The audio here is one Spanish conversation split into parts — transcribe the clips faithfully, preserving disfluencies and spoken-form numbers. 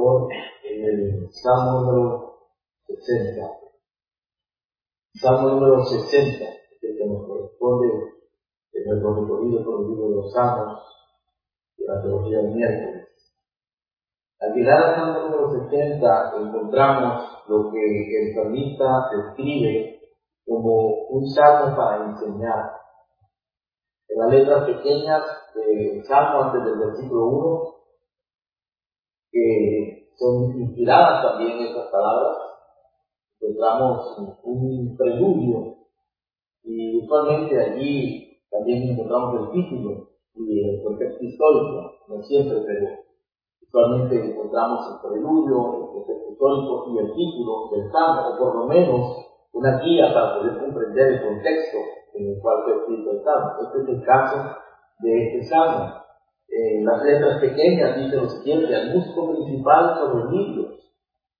favor, en el Salmo número sesenta. Salmo número sesenta, el que nos corresponde en nuestro recorrido por el libro de los Salmos durante los días miércoles. Al llegar al Salmo número sesenta encontramos lo que el salmista describe como un salmo para enseñar. En las letras pequeñas del Salmo, antes del versículo uno, que son inspiradas también estas palabras, encontramos un preludio y usualmente allí también encontramos el título y el contexto histórico, no siempre, pero usualmente encontramos el preludio, el contexto histórico y el título del Salmo, o por lo menos una guía para poder comprender el contexto en el cual fue escrito el Salmo. Este es el caso de este Salmo. En las letras pequeñas dice lo siguiente: al músico principal sobre libros,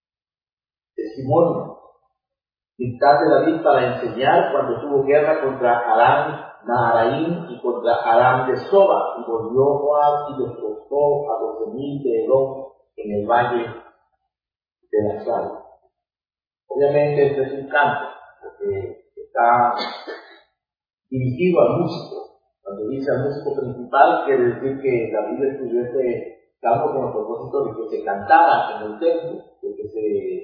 testimonio, dictar de David para enseñar cuando tuvo guerra contra Aram Naharaim y contra Aram de Soba, y volvió Joab y destrozó a doce mil de Edom en el valle de la sal. Obviamente este es un canto, porque está dirigido al músico. Cuando dice al músico principal, quiere decir que David escribió este salmo con el propósito de que se cantara en el templo, de que se,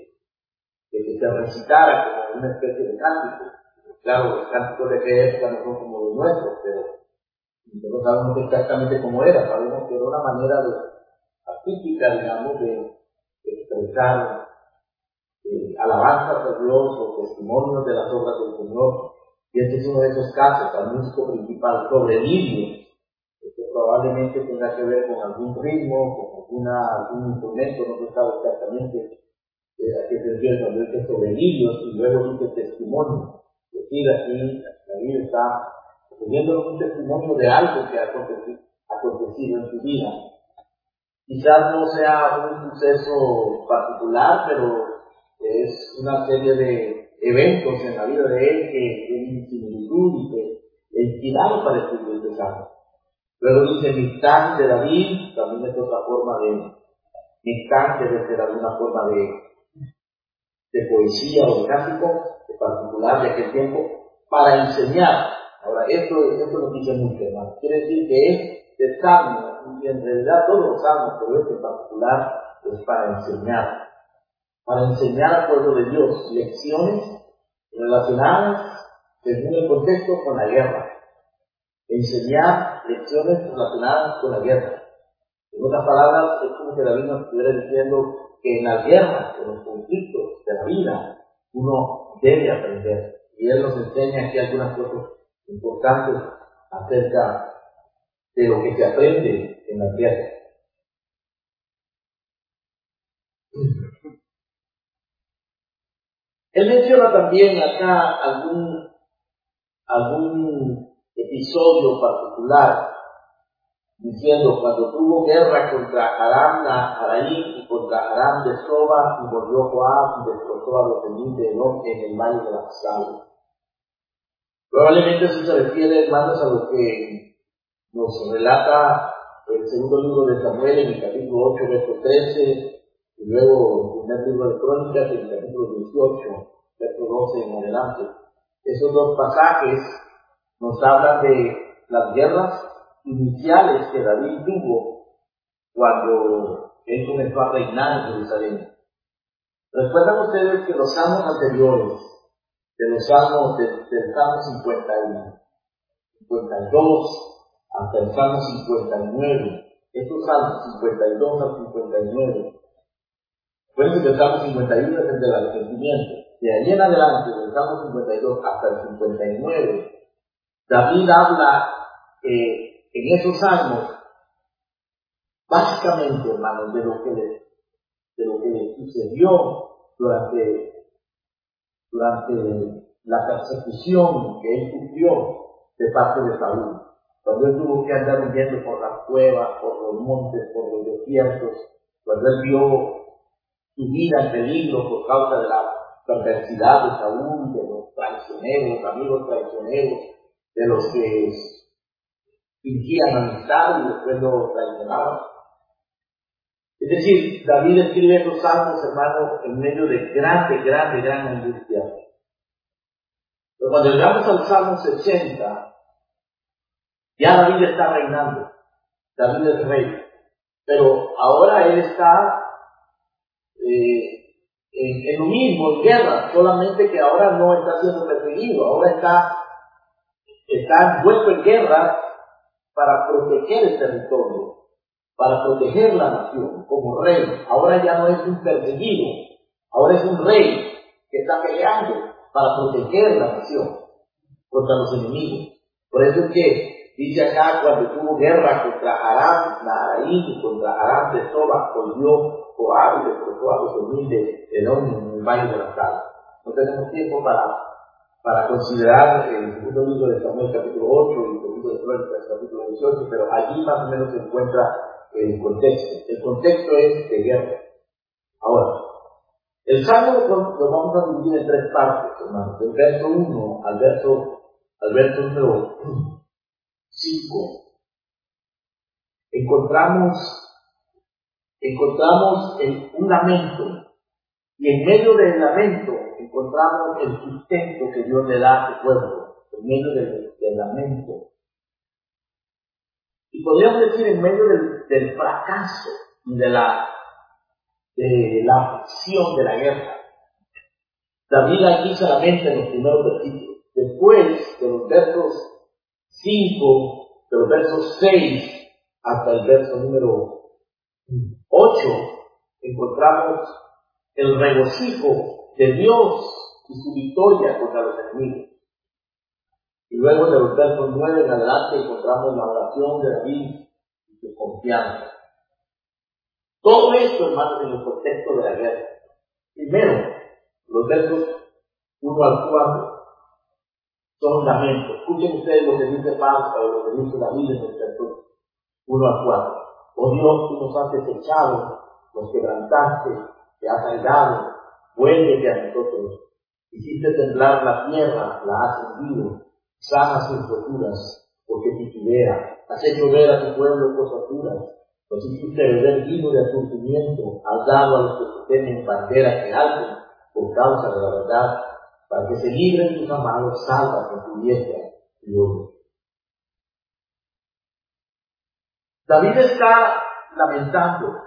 de que se recitara como una especie de cántico. Claro, los cánticos de aquella época no son como los nuestros, pero nosotros sabemos exactamente cómo era. Sabemos que era una manera de, artística, digamos, de, de expresar eh, alabanzas a Dios o testimonios de las obras del Señor. Y este es uno de esos casos, al músico principal sobre libros, que probablemente tenga que ver con algún ritmo, con alguna, algún instrumento, no se sabe exactamente eh, a qué se refiere cuando dice sobre libros, y luego dice testimonio. Es decir, aquí David está poniéndonos un testimonio de algo que ha acontecido, acontecido en su vida. Quizás no sea un suceso particular, pero es una serie de eventos en la vida de él que tienen similitud y que le inspiraron para escribir este salmo. Luego dice Mictán de David, también es otra forma de Mictán, debe ser alguna forma de, de poesía o de cántico en particular de aquel tiempo, para enseñar. Ahora, esto, esto nos dice mucho, hermano. Quiere decir que este salmo, y en realidad todos los salmos, pero este en particular, es para enseñar. Para enseñar al pueblo de Dios lecciones relacionadas, según el contexto, con la guerra. Enseñar lecciones relacionadas con la guerra. En otras palabras, es como que David nos estuviera diciendo que en las guerras, en los conflictos de la vida, uno debe aprender. Y él nos enseña aquí algunas cosas importantes acerca de lo que se aprende en las guerras. Él menciona también acá algún, algún episodio particular, diciendo cuando tuvo guerra contra Aram Naharaim y contra Aram de Soba, y volvió Joab y destrozó a los mil de Edom en el valle de la sal. Probablemente eso se refiere, hermanos, a lo que nos relata el segundo libro de Samuel en el capítulo ocho, verso trece, y luego el primer libro de Crónicas en el capítulo dieciocho, verso doce en adelante. Esos dos pasajes nos hablan de las guerras iniciales que David tuvo cuando él comenzó a reinar en Jerusalén. Recuerdan ustedes que los salmos anteriores, de los salmos del, del Salmo cincuenta y dos hasta el Salmo cincuenta y nueve, estos salmos cincuenta y dos al cincuenta y nueve, recuerden que el Salmo cincuenta y uno es el del arrepentimiento. De ahí en adelante, del Salmo cincuenta y dos hasta el cincuenta y nueve, David habla eh, en esos salmos básicamente, hermanos, de lo que le, de lo que le sucedió durante durante la persecución que él sufrió de parte de Saúl. Cuando él tuvo que andar huyendo por las cuevas, por los montes, por los desiertos, cuando él vio su vida en peligro por causa de la perversidad de Saúl, de los traicioneros, amigos traicioneros, de los que fingían amistad y después lo traicionaban. Es decir, David escribe estos salmos, hermanos, en medio de grande, grande, gran angustia. Pero cuando llegamos al Salmo sesenta, ya David está reinando. David es rey. Pero ahora él está eh, en, en lo mismo, en guerra, solamente que ahora no está siendo perseguido, ahora está, está envuelto en guerra para proteger el territorio, para proteger la nación como rey. Ahora ya no es un perseguido, ahora es un rey que está peleando para proteger la nación contra los enemigos. Por eso es que dice acá, cuando tuvo guerra contra Aram Naharaim y contra Aram de Soba, volvió Joab y derrotó a los humildes de Edom en el valle de la sala. No tenemos tiempo para, para considerar el segundo libro de Samuel capítulo ocho y el segundo de Crónicas capítulo dieciocho, pero allí más o menos se encuentra el contexto. El contexto es de guerra. Ahora, el Salmo lo vamos a dividir en tres partes, hermanos, del verso uno al verso, al verso número cinco. Encontramos, encontramos el, un lamento, y en medio del lamento encontramos el sustento que Dios le da a su pueblo, en medio del, del lamento. Y podríamos decir en medio del, del fracaso de la, de la aflicción de la guerra. David aquí se lamenta en los primeros versículos. Después de los versos cinco, de los versos seis hasta el verso número ocho, encontramos el regocijo de Dios y su victoria contra los enemigos. Y luego de los versos nueve en adelante encontramos la oración de David y su confianza. Todo esto, hermanos, en el contexto de la guerra. Primero, los versos uno al cuatro son lamentos. Escuchen ustedes lo que dice Pablo o lo que dice David en el verso uno al cuatro. Oh Dios, tú nos has desechado, nos quebrantaste, te has airado, vuélvete a nosotros. Hiciste temblar la tierra, la has hundido, sana sus roturas, porque titubea. Has hecho ver a tu pueblo cosas duras, nos hiciste beber vino de aturdimiento, has dado a los que se temen bandera que alten por causa de la verdad, para que se libren tus amados, salva con tu diestra y oro. David está lamentando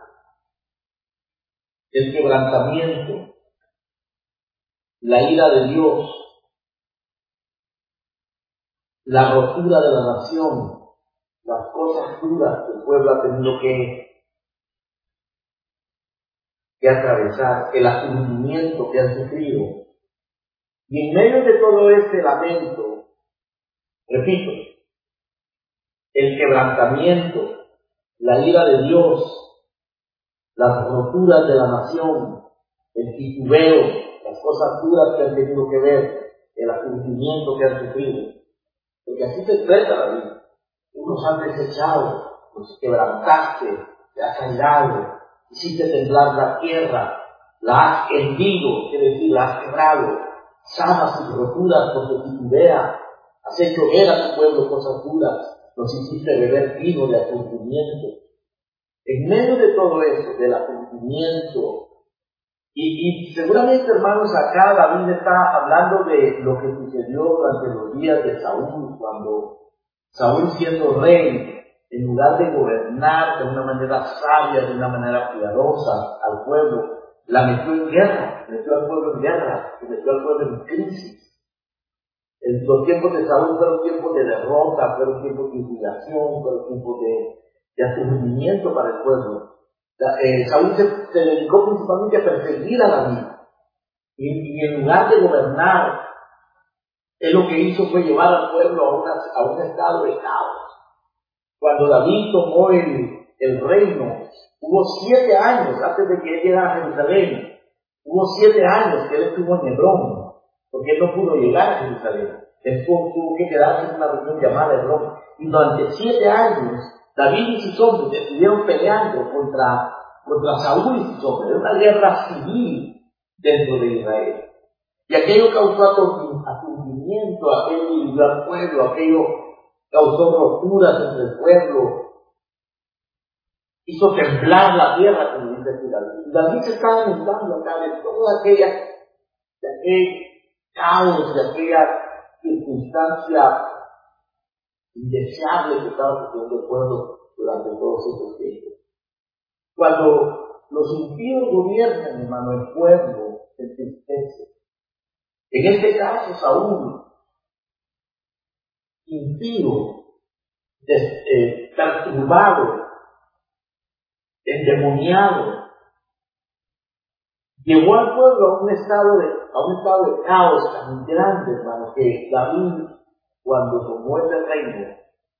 el quebrantamiento, la ira de Dios, la rotura de la nación, las cosas duras que el pueblo ha tenido que, que atravesar, el aturdimiento que han sufrido. Y en medio de todo este lamento, repito, el quebrantamiento, la ira de Dios, las roturas de la nación, el titubeo, las cosas duras que han tenido que ver, el aturdimiento que han sufrido. Porque así se expresa la vida. Unos han desechado, los quebrantaste, te has airado, hiciste temblar la tierra, la has hendido, quiere decir, la has quebrado, sana sus roturas porque titubea, has hecho ver a tu pueblo cosas duras, nos hiciste beber vino de aturdimiento. En medio de todo eso, del aturdimiento, y, y seguramente, hermanos, acá David está hablando de lo que sucedió durante los días de Saúl, cuando Saúl, siendo rey, en lugar de gobernar de una manera sabia, de una manera cuidadosa al pueblo, la metió en guerra, metió al pueblo en guerra, metió al pueblo en crisis. En los tiempos de Saúl fueron tiempos de derrota, fueron tiempos de humillación, fueron tiempos de, de aturdimiento para el pueblo. Eh, Saúl se, se dedicó principalmente a perseguir a David, y, y en lugar de gobernar, él lo que hizo fue llevar al pueblo a, una, a un estado de caos. Cuando David tomó el, el reino, hubo siete años antes de que él llegara a Jerusalén, hubo siete años que él estuvo en Hebrón, porque él no pudo llegar a Jerusalén. Él tuvo que quedarse en una región llamada Hebrón. Y durante siete años, David y sus hombres estuvieron peleando contra, contra Saúl y sus hombres. Era una guerra civil dentro de Israel. Y aquello causó aturdimiento, aquello dividió al pueblo, aquello causó roturas entre el pueblo. hizo temblar la tierra, como dice aquí David. David se está lamentando acá de toda aquella, de aquel caos, de aquella circunstancia indeseable que estaba sucediendo el pueblo durante todos esos tiempos. Cuando los impíos gobiernan, hermano, el pueblo se entristece. En este caso, Saúl, impío, des, eh, perturbado, endemoniado, llevó al pueblo a un estado de, a un estado de caos tan grande, hermano, que David, cuando tomó ese reino,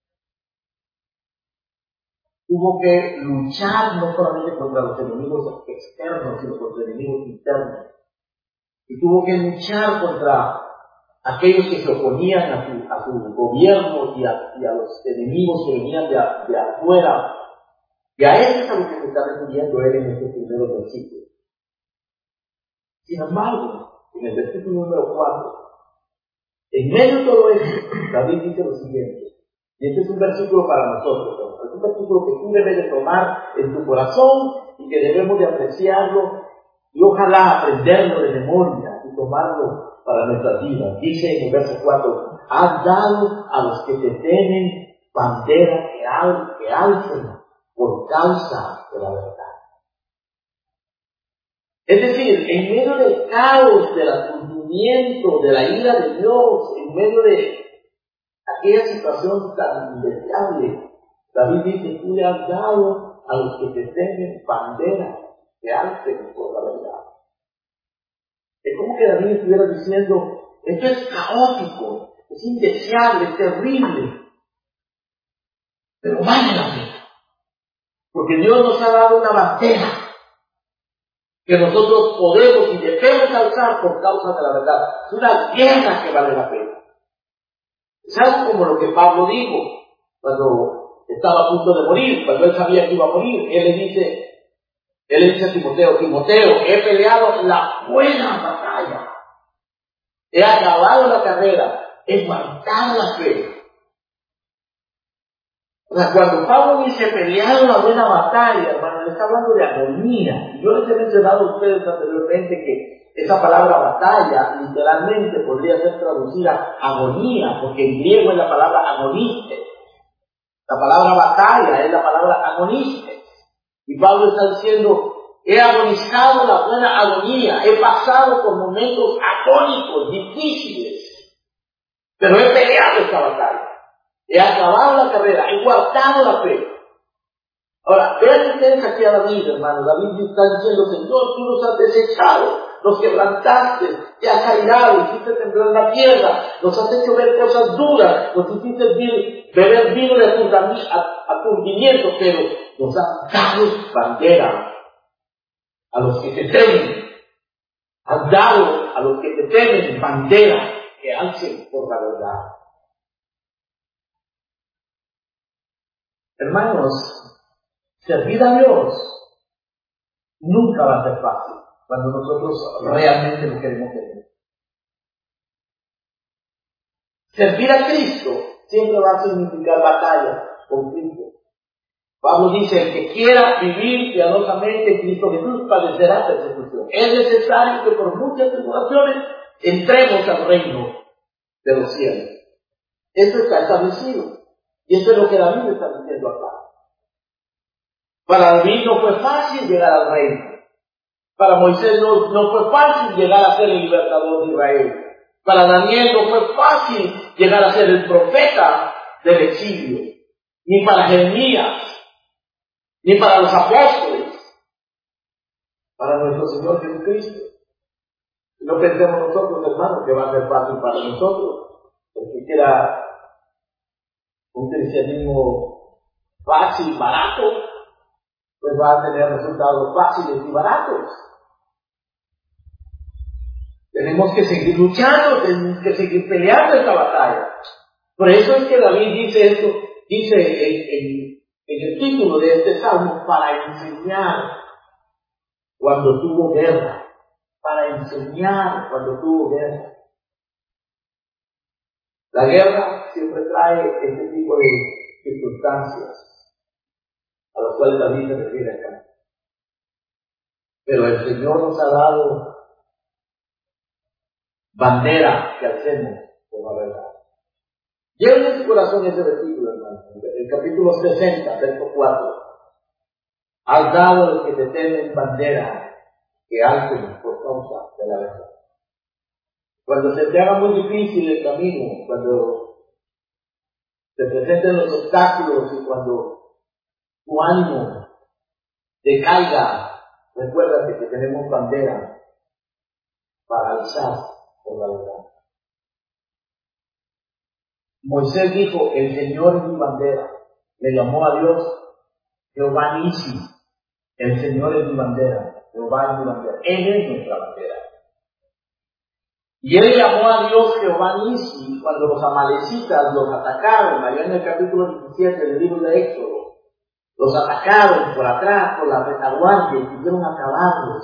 tuvo que luchar no solamente contra los enemigos externos, sino contra enemigos internos. Y tuvo que luchar contra aquellos que se oponían a su, a su gobierno y a, y a los enemigos que venían de, de afuera. Y a eso es a lo que se está refiriendo él en este primer versículo. Sin embargo, en el versículo número cuatro, en medio de todo eso, David dice lo siguiente, y este es un versículo para nosotros, ¿no? Es un versículo que tú debes de tomar en tu corazón y que debemos de apreciarlo y ojalá aprenderlo de memoria y tomarlo para nuestras vidas. Dice en el verso cuatro, has dado a los que te temen bandera que, al, que alcen por causa de la verdad. Es decir, en medio del caos, del aturdimiento, de la ira de Dios, en medio de aquella situación tan indeseable, David dice, tú le has dado a los que te temen bandera que alcen por la verdad. Es como que David estuviera diciendo, esto es caótico, es indeseable, es terrible, pero vale la pena, porque Dios nos ha dado una bandera que nosotros podemos y debemos alzar por causa de la verdad. Es una guerra que vale la pena. Es algo como lo que Pablo dijo cuando estaba a punto de morir, cuando él sabía que iba a morir. Él le dice, él le dice a Timoteo, Timoteo, he peleado la buena batalla, he acabado la carrera, he guardado la fe. O sea, cuando Pablo dice pelear una buena batalla, hermano, le está hablando de agonía. Yo les he mencionado a ustedes anteriormente que esa palabra batalla literalmente podría ser traducida agonía, porque en griego es la palabra agoniste. La palabra batalla es la palabra agoniste. Y Pablo está diciendo, he agonizado la buena agonía, he pasado por momentos agónicos, difíciles, pero he peleado esta batalla. He acabado la carrera, he guardado la fe. Ahora, vean ustedes aquí a David, hermano. David está diciendo, Señor, tú nos has desechado, nos quebrantaste, te has airado, hiciste temblar la tierra, nos has hecho ver cosas duras, nos hiciste beber vino de aturdimiento, pero nos has dado bandera a los que te temen. Has dado a los que te temen bandera que alcen por la verdad. Hermanos, servir a Dios nunca va a ser fácil cuando nosotros realmente lo queremos tener. Servir a Cristo siempre va a significar batalla con Cristo. Pablo dice, el que quiera vivir piadosamente en Cristo Jesús padecerá persecución. Es necesario que por muchas tribulaciones entremos al reino de los cielos. Eso está establecido. Y eso es lo que David está diciendo acá. Para David no fue fácil llegar al reino. Para Moisés no, no fue fácil llegar a ser el libertador de Israel. Para Daniel no fue fácil llegar a ser el profeta del exilio. Ni para Jeremías, ni para los apóstoles. Para nuestro Señor Jesucristo. No pensemos nosotros, hermanos, que va a ser fácil para nosotros. Porque quiera un cristianismo fácil, barato, pues va a tener resultados fáciles y baratos. Tenemos que seguir luchando, tenemos que seguir peleando esta batalla. Por eso es que David dice esto, dice en, en, en el título de este salmo, para enseñar cuando tuvo guerra, para enseñar cuando tuvo guerra. La guerra siempre trae este tipo de circunstancias. a los cuales David se refiere acá. Pero el Señor nos ha dado bandera que alcemos por la verdad. Lleven en su corazón ese versículo, hermano. El capítulo sesenta, verso cuatro. Has dado a los que te temen bandera que alcen por causa de la verdad. Cuando se te haga muy difícil el camino, cuando se presenten los obstáculos y cuando tu ánimo decaiga, recuérdate que tenemos bandera para alzar por la verdad. Moisés dijo, el Señor es mi bandera. Le llamó a Dios Jehová Nisi. El Señor es mi bandera. Jehová es mi bandera. Él es nuestra bandera. Y él llamó a Dios Jehová Nisi cuando los amalecitas los atacaron, allá en el capítulo diecisiete del libro de Éxodo. Los atacaron por atrás, por la retaguardia, y quisieron acabarlos.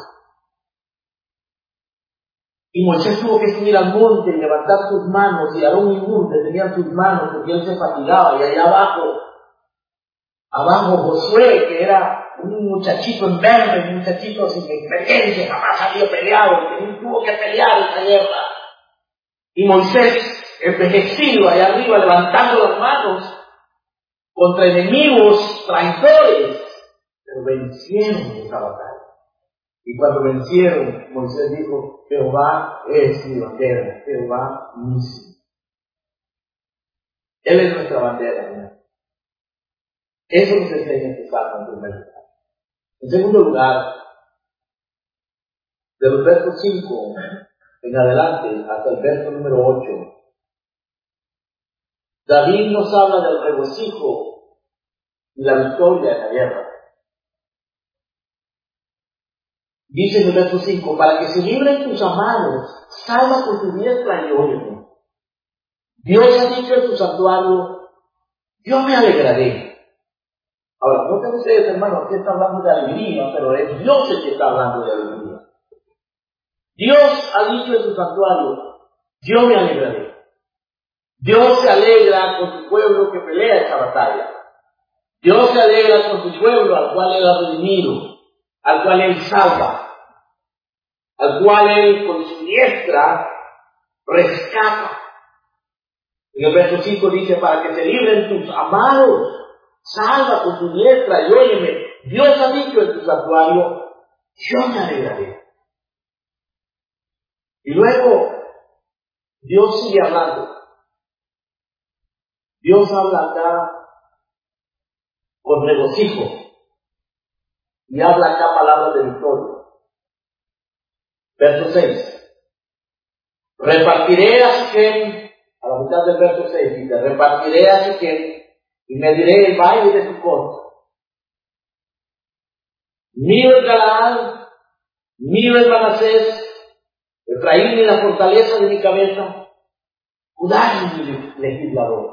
Y Moisés tuvo que subir al monte y levantar sus manos, y Aarón y Hur detenían sus manos porque él se fatigaba. Y allá abajo, abajo Josué, que era un muchachito en verde, un muchachito sin experiencia, jamás había peleado, que no tuvo que pelear esta guerra. Y Moisés, envejecido allá arriba, levantando las manos contra enemigos traidores, pero vencieron esa batalla. Y cuando vencieron, Moisés dijo, Jehová es mi bandera, Jehová Nisi. Él es nuestra bandera, ¿no? Eso nos enseña este salmo en primer lugar. En segundo lugar, de los versos cinco en adelante hasta el verso número ocho, David nos habla del regocijo y la victoria en la guerra. Dice en el verso cinco, para que se libren tus amados, salva con tu diestra y óyeme. Dios ha dicho en su santuario, yo me alegraré. Ahora, no te ustedes, hermanos, que está hablando de alegría, pero es Dios el que está hablando de alegría. Dios ha dicho en su santuario, yo me alegraré. Dios se alegra con su pueblo que pelea esta batalla. Dios se alegra con su pueblo al cual Él ha redimido, al cual Él salva, al cual Él con su diestra rescata. En el verso cinco dice, para que se libren tus amados, salva con tu diestra y óyeme. Dios ha dicho en tu santuario, yo me alegraré. Y luego, Dios sigue hablando. Dios habla acá con regocijo y habla acá palabras de victoria. Verso seis. Repartiré a Siquem, a la mitad del verso seis, dice, repartiré a Siquem y me diré el valle de Sucot. Mío es Galaad, mío es Manasés, Efraín es la fortaleza de mi cabeza, Judá es mi legislador.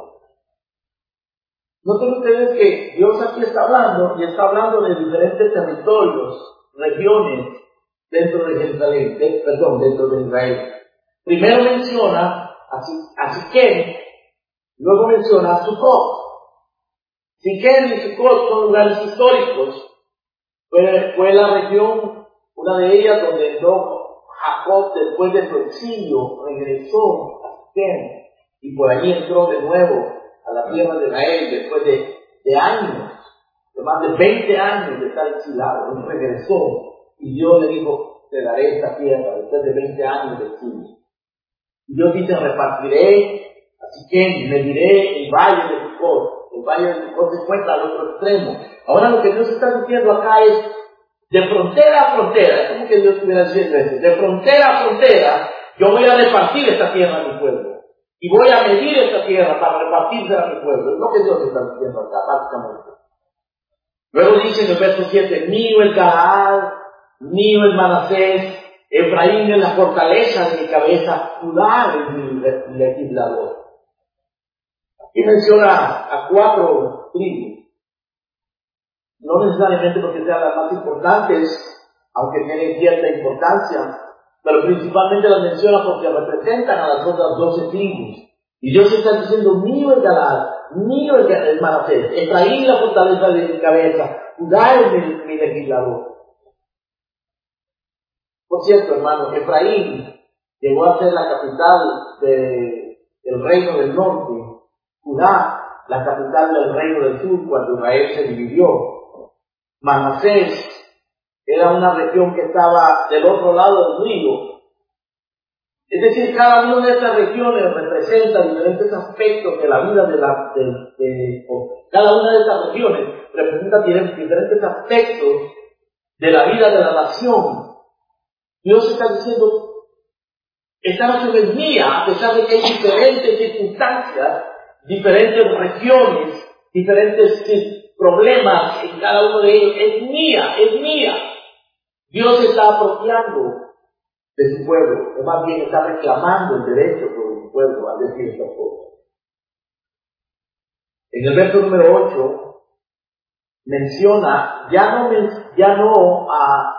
Noten ustedes que Dios aquí está hablando, y está hablando de diferentes territorios, regiones, dentro de Jerusalén, de, perdón, dentro de Israel. Primero menciona a Siquem, luego menciona a Sucot. Siquem y Sucot son lugares históricos. Fue, fue la región, una de ellas, donde entró Jacob después de su exilio, regresó a Siquem, y por allí entró de nuevo a la tierra de Israel después de, de años, de más de veinte años de estar exilado. Él regresó y Dios le dijo, te daré esta tierra después de veinte años de exilio. Y Dios dice, repartiré, así que me diré el valle de Sucot. El valle de Sucot se encuentra al otro extremo. Ahora lo que Dios está diciendo acá es, de frontera a frontera, es como que Dios estuviera diciendo eso, de frontera a frontera, yo voy a repartir esta tierra a mi pueblo. Y voy a medir esta tierra para repartirse a mi pueblo. Es lo que Dios está diciendo acá, básicamente. Luego dice en el verso siete, mío es Galaad, mío es Manasés, Efraín es la fortaleza de mi cabeza, Judá es mi legislador. Aquí menciona a cuatro tribus. No necesariamente porque sean las más importantes, aunque tienen cierta importancia, pero principalmente las menciona porque representan a las otras doce tribus. Y Dios está diciendo, mío es Galaad, mío es Manasés, Efraín la fortaleza de mi cabeza, Judá es mi, mi legislador. Por cierto, hermano, Efraín llegó a ser la capital de, del reino del norte, Judá la capital del reino del sur cuando Israel se dividió. Manasés era una región que estaba del otro lado del río. Es decir, cada una de estas regiones representa diferentes aspectos de la vida de la... De, de, o cada una de estas regiones representa diferentes aspectos de la vida de la nación. Dios está diciendo, esta nación es mía, a pesar de que hay diferentes circunstancias, diferentes regiones, diferentes problemas en cada uno de ellos. Es mía, es mía. Dios está apropiando de su pueblo, o más bien está reclamando el derecho sobre su pueblo al decir estas cosas. En el verso número ocho menciona ya no, ya no a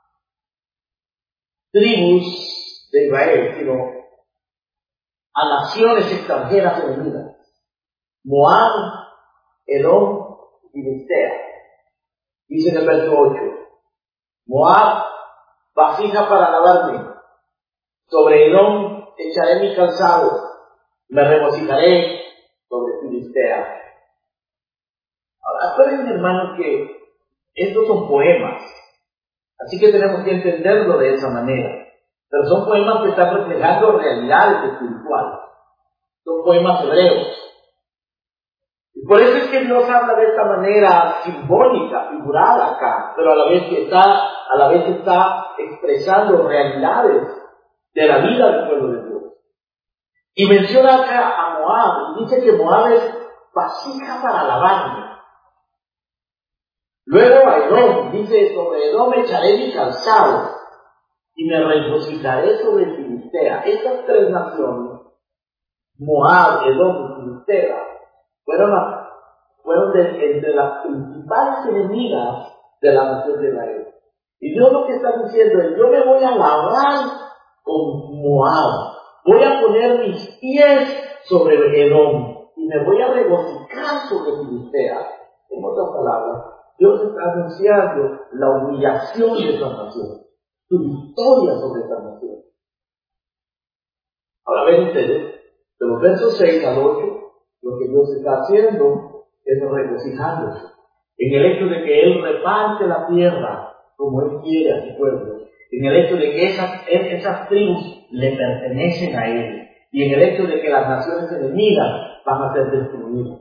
tribus de Israel, sino a naciones extranjeras enemigas. Moab, Edom y Filistea. Dice en el verso ocho, Moab, vasija para lavarme, sobre Edom echaré mi calzado, me regocijaré sobre Filistea. Ahora, acuérdense, hermanos, que estos son poemas, así que tenemos que entenderlo de esa manera. Pero son poemas que están reflejando realidades espirituales. Son poemas hebreos. Y por eso es que Dios habla de esta manera simbólica, figurada acá, pero a la vez que está, a la vez está expresando realidades de la vida del pueblo de Dios. Y menciona acá a Moab, y dice que Moab es vasija para lavarme. Luego a Edom, dice, sobre Edom echaré mi calzado, y me regocijaré sobre Filistea. Estas tres naciones, Moab, Edom y Filistea, fueron, a, fueron de, entre las principales enemigas de la nación de Israel. Y Dios lo que está diciendo es, yo me voy a lavar con Moab, voy a poner mis pies sobre Edom, y me voy a regocijar sobre Filistea. En otras palabras, Dios está anunciando la humillación de esta nación, su victoria sobre esta nación. Ahora ven ustedes, de los versos seis al ocho, lo que Dios está haciendo es regocijándose en el hecho de que Él reparte la tierra como Él quiere a su pueblo, en el hecho de que esas, esas tribus le pertenecen a Él, y en el hecho de que las naciones enemigas van a ser destruidas.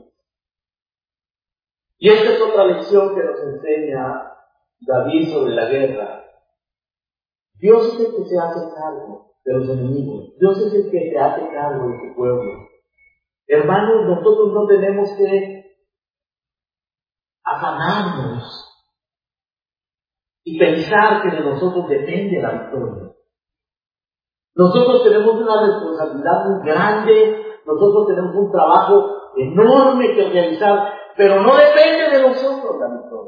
Y esta es otra lección que nos enseña David sobre la guerra. Dios es el que se hace cargo de los enemigos. Dios es el que se hace cargo de su pueblo. Hermanos, nosotros no tenemos que afanarnos y pensar que de nosotros depende la victoria. Nosotros tenemos una responsabilidad muy grande, nosotros tenemos un trabajo enorme que realizar, pero no depende de nosotros la victoria.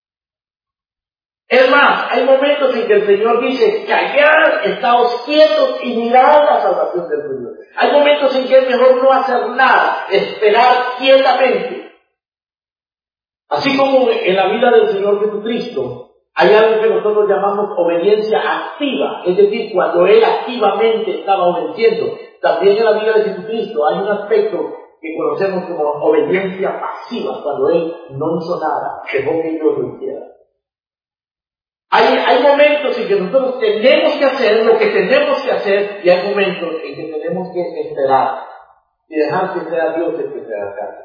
Es más, hay momentos en que el Señor dice, callad, estáos quietos y mirad la salvación del Señor. Hay momentos en que es mejor no hacer nada, esperar quietamente. Así como en la vida del Señor Jesucristo, hay algo que nosotros llamamos obediencia activa, es decir, cuando Él activamente estaba obedeciendo. También en la vida de Jesucristo hay un aspecto que conocemos como obediencia pasiva, cuando Él no hizo nada, dejó que Dios lo hiciera. Hay, hay momentos en que nosotros tenemos que hacer lo que tenemos que hacer, y hay momentos en que tenemos que esperar y dejar que sea Dios el que se haga cargo.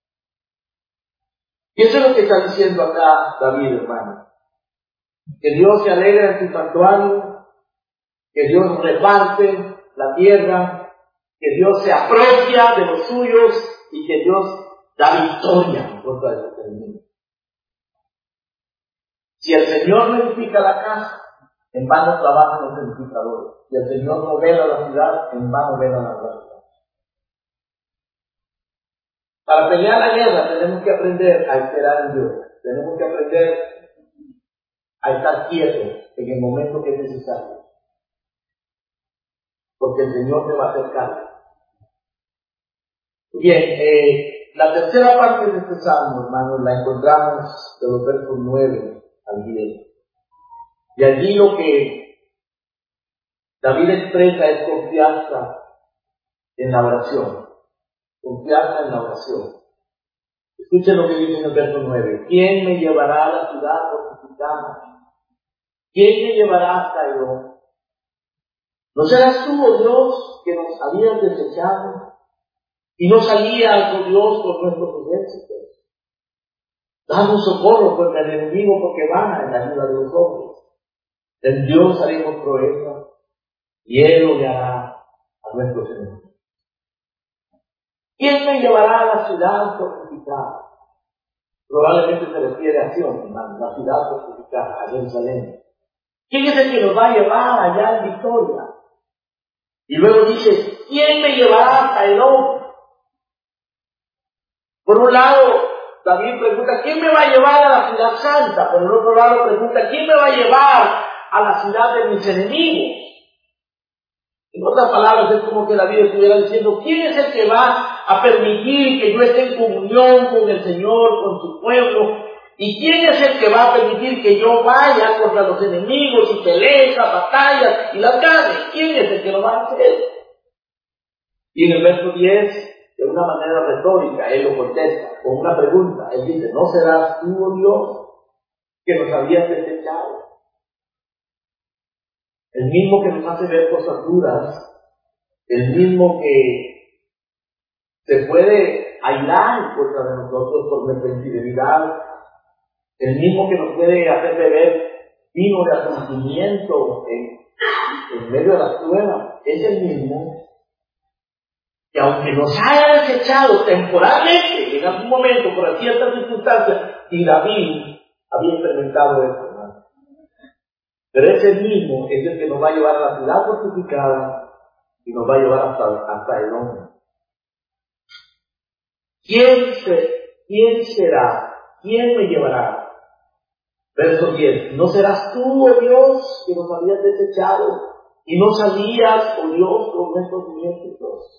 Y eso es lo que está diciendo acá David, hermano. Que Dios se alegra en su santuario, que Dios reparte la tierra, que Dios se apropia de los suyos y que Dios da victoria en contra de los enemigos. Si el Señor no edifica la casa, en vano trabajan los edificadores. Si el Señor no vela la ciudad, en vano vela la guardia. Para pelear la guerra tenemos que aprender a esperar en Dios. Tenemos que aprender a estar quietos en el momento que es necesario. Porque el Señor te va a hacer cargo. Bien, eh, la tercera parte de este salmo, hermanos, la encontramos de los versos nueve al diez. Y allí lo que David expresa es confianza en la oración. Confianza en la oración. Escuchen lo que dice en el verso nueve. ¿Quién me llevará a la ciudad fortificada? ¿Quién me llevará hasta Edom? ¿No serás tú, oh Dios, que nos habías desechado y no salías, oh Dios, con nuestros ejércitos? Danos socorro contra el enemigo, porque van en la ayuda de los hombres. En Dios haremos proeza y Él odiará a nuestros enemigos. ¿Quién me llevará a la ciudad fortificada? Probablemente se refiere a Sion, hermano, la ciudad fortificada, a Jerusalén. ¿Quién es el que nos va a llevar allá en victoria? Y luego dice, ¿quién me llevará a Edom? Por un lado, David pregunta, ¿quién me va a llevar a la ciudad santa? Por el otro lado pregunta, ¿quién me va a llevar a la ciudad de mis enemigos? En otras palabras, es como que David estuviera diciendo, ¿quién es el que va a permitir que yo esté en comunión con el Señor, con su pueblo? ¿Y quién es el que va a permitir que yo vaya contra los enemigos y pelee las batallas y las gane? ¿Quién es el que lo va a hacer? Y en el verso diez, de una manera retórica, él lo contesta con una pregunta. Él dice, ¿no serás tú, oh Dios, que nos habías desechado? El mismo que nos hace ver cosas duras, el mismo que se puede airar contra de nosotros por nuestra infidelidad, el mismo que nos puede hacer beber vino de arrepentimiento en, en medio de la prueba, es el mismo que aunque nos haya desechado temporalmente, en algún momento, por ciertas circunstancias, y David había experimentado esto, ¿no? Pero ese mismo es el que nos va a llevar a la ciudad fortificada y nos va a llevar hasta, hasta el hombre. ¿Quién, se, ¿Quién será? ¿Quién me llevará? Verso diez. ¿No serás tú, oh Dios, que nos habías desechado y no salías, oh Dios, con nuestros ejércitos?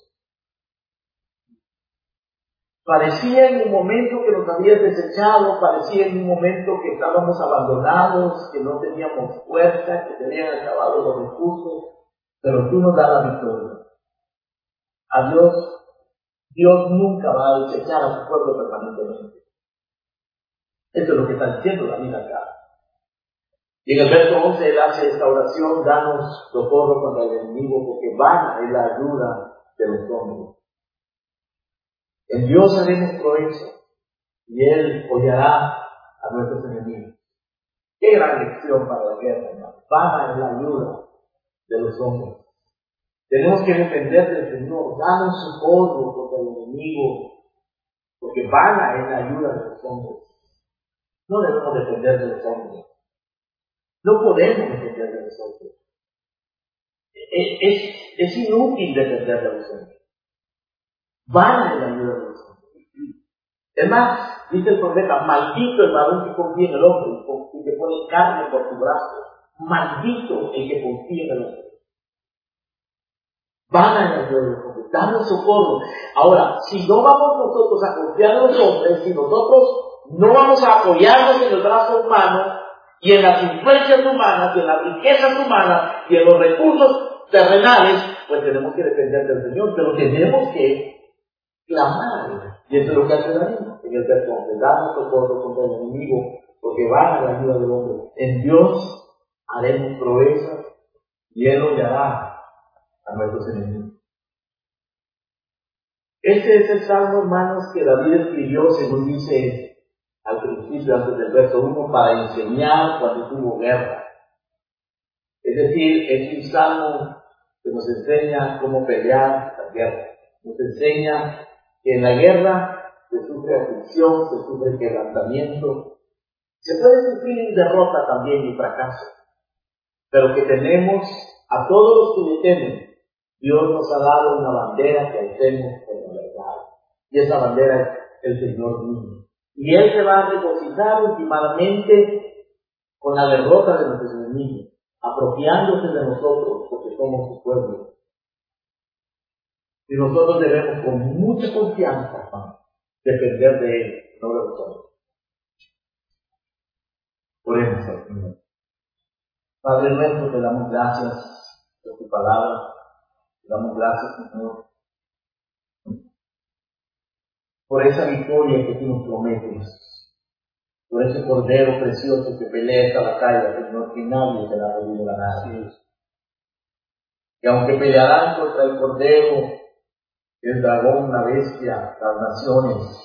Parecía en un momento que nos habías desechado, parecía en un momento que estábamos abandonados, que no teníamos fuerza, que tenían acabado los recursos, pero tú nos das la victoria. A Dios, Dios nunca va a desechar a su pueblo permanentemente. Eso es lo que está diciendo David acá. Y en el verso once él hace esta oración, danos socorro contra el enemigo, porque vana es la ayuda de los hombres. En Dios haremos proeza y Él hollará a nuestros enemigos. Qué gran lección para la guerra, hermano. Vana es la ayuda de los hombres. Tenemos que depender del Señor, danos socorro contra el enemigo, porque vana es la ayuda de los hombres. No debemos depender de los hombres. No podemos depender de los hombres. Es, es, es inútil depender de los hombres. Vana es la ayuda de los hombres. Es más, dice el profeta, maldito el varón que confía en el hombre y que pone carne por su brazo. Maldito el que confía en el hombre. Van a la ayuda de los hombres, danos socorro. Ahora, si no vamos nosotros a confiar en los hombres, si nosotros no vamos a apoyarnos en el brazo humano y en las influencias humanas y en las riquezas humanas y en los recursos terrenales, pues tenemos que depender del Señor, pero tenemos que clamar. Y eso es lo que hace David en el verso once. Danos socorro contra el enemigo, porque van a la ayuda del hombre. En Dios haremos proezas y Él hollará a nuestros enemigos. Este es el salmo, hermanos, que David escribió, según dice al principio, antes del verso uno, para enseñar cuando tuvo guerra. Es decir, es un salmo que nos enseña cómo pelear la guerra. Nos enseña que en la guerra se sufre aflicción, se sufre quebrantamiento, se puede sufrir derrota también y fracaso, pero que tenemos a todos los que le temen. Dios nos ha dado una bandera que hacemos en la verdad, y esa bandera es el Señor mismo. Y Él se va a regocijar últimamente con la derrota de nuestros enemigos, apropiándose de nosotros porque somos su pueblo. Y nosotros debemos con mucha confianza, hermano, depender de Él, no de nosotros. Oremos al Señor. Padre nuestro, te damos gracias por tu palabra. Te damos gracias, Señor, por esa victoria que tú nos prometes, por ese cordero precioso que pelea esta batalla, Señor, que nadie te la ha podido ganar. Que aunque pelearán contra el cordero, el dragón, la bestia, las naciones,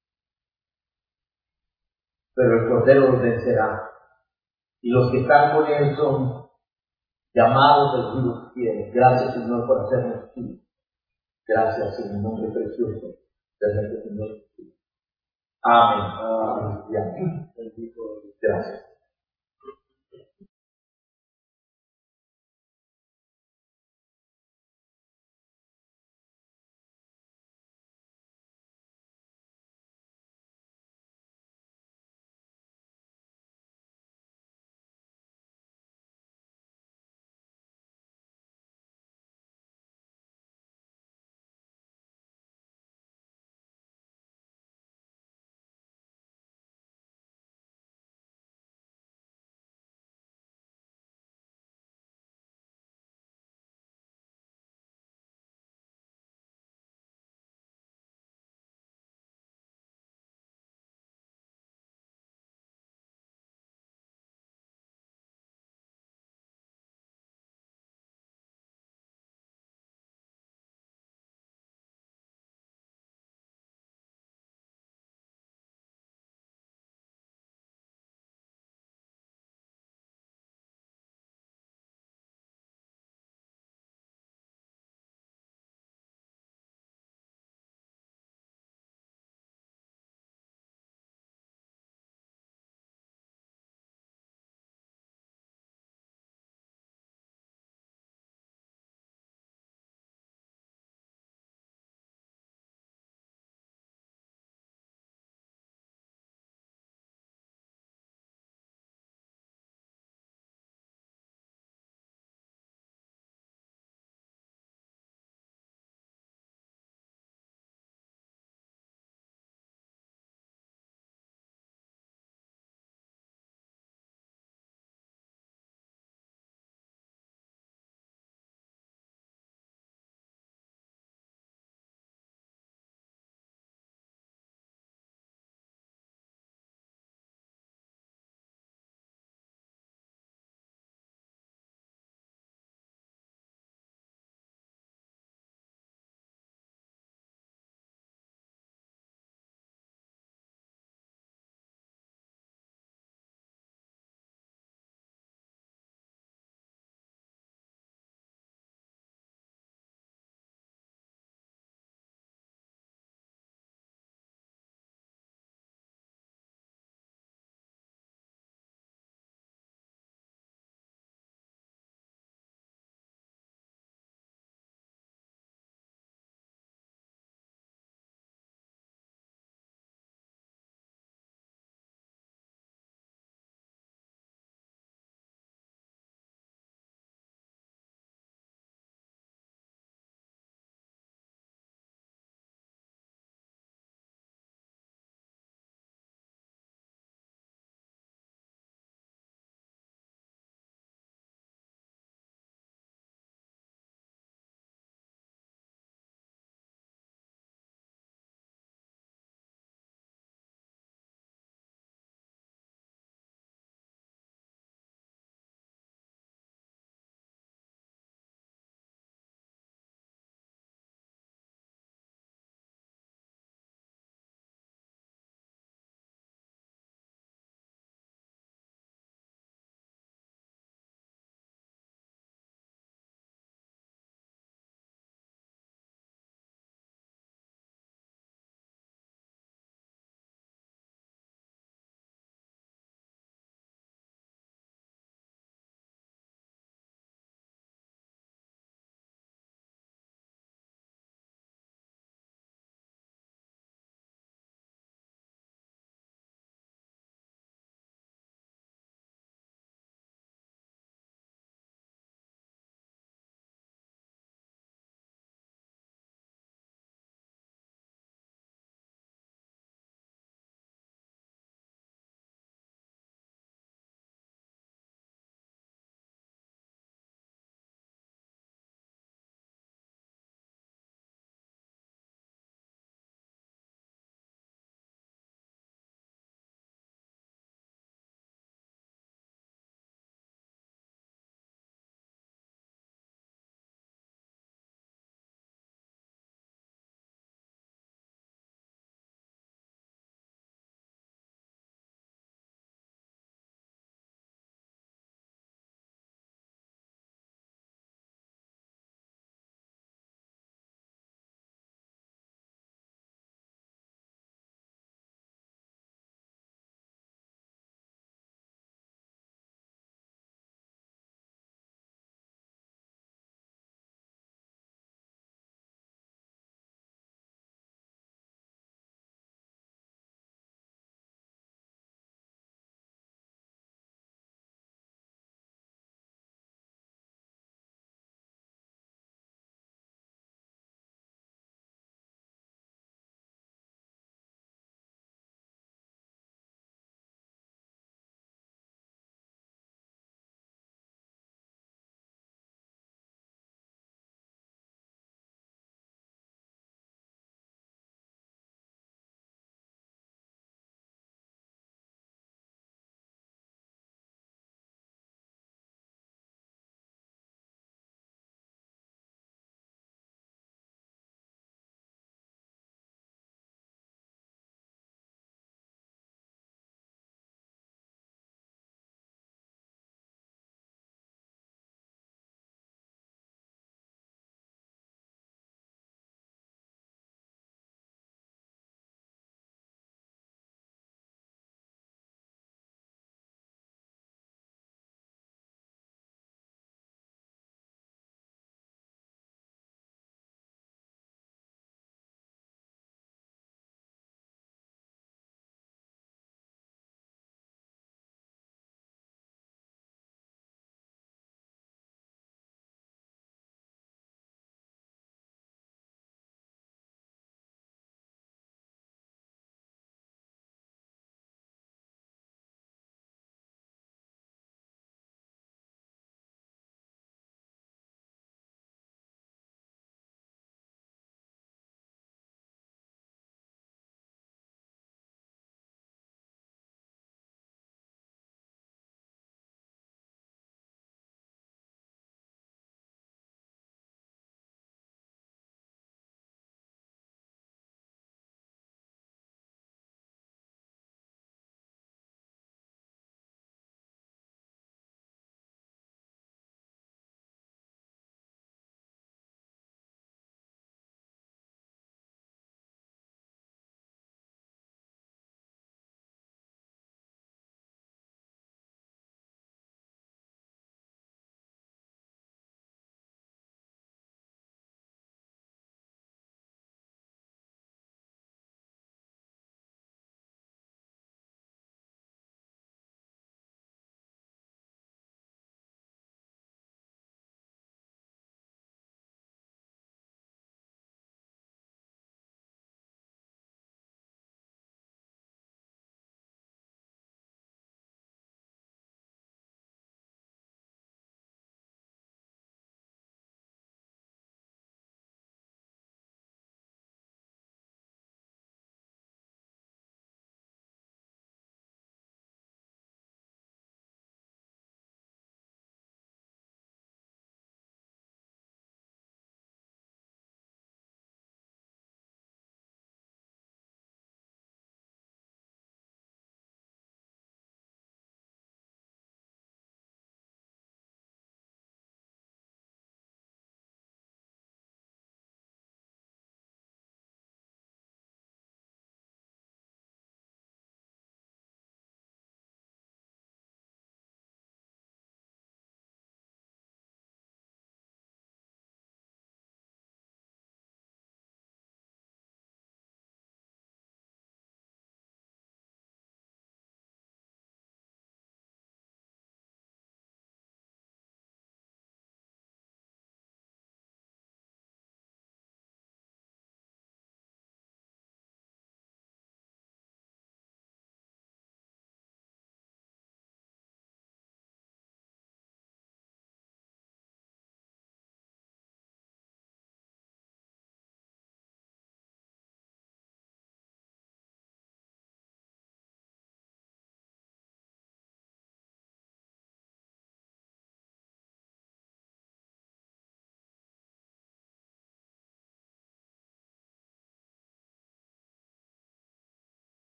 pero el cordero los vencerá. Y los que están con él son llamados del Dios fiel. Gracias, Señor, por hacernos tú. Gracias en el nombre precioso de nuestro Señor. Amén. Amén. Gracias.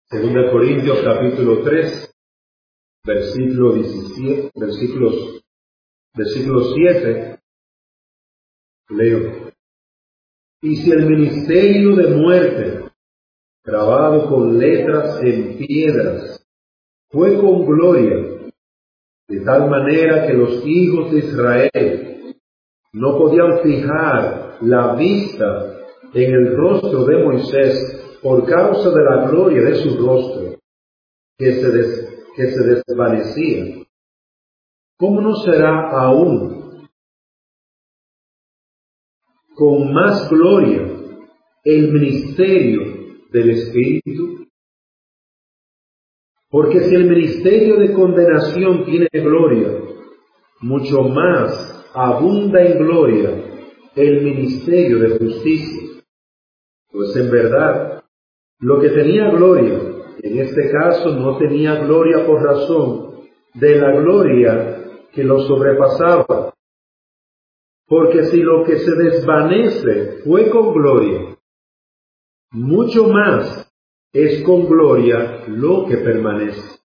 Segunda Corintios capítulo tres, versículo diecisiete, versículos, versículo siete, leo. Y si el ministerio de muerte, grabado con letras en piedras, fue con gloria, de tal manera que los hijos de Israel no podían fijar la vista en el rostro de Moisés por causa de la gloria de su rostro, que se, des, que se desvanecía. ¿Cómo no será aún con más gloria el ministerio del Espíritu? Porque si el ministerio de condenación tiene gloria, mucho más abunda en gloria el ministerio de justicia. Pues en verdad, lo que tenía gloria, en este caso no tenía gloria por razón de la gloria que lo sobrepasaba. Porque si lo que se desvanece fue con gloria, mucho más es con gloria lo que permanece.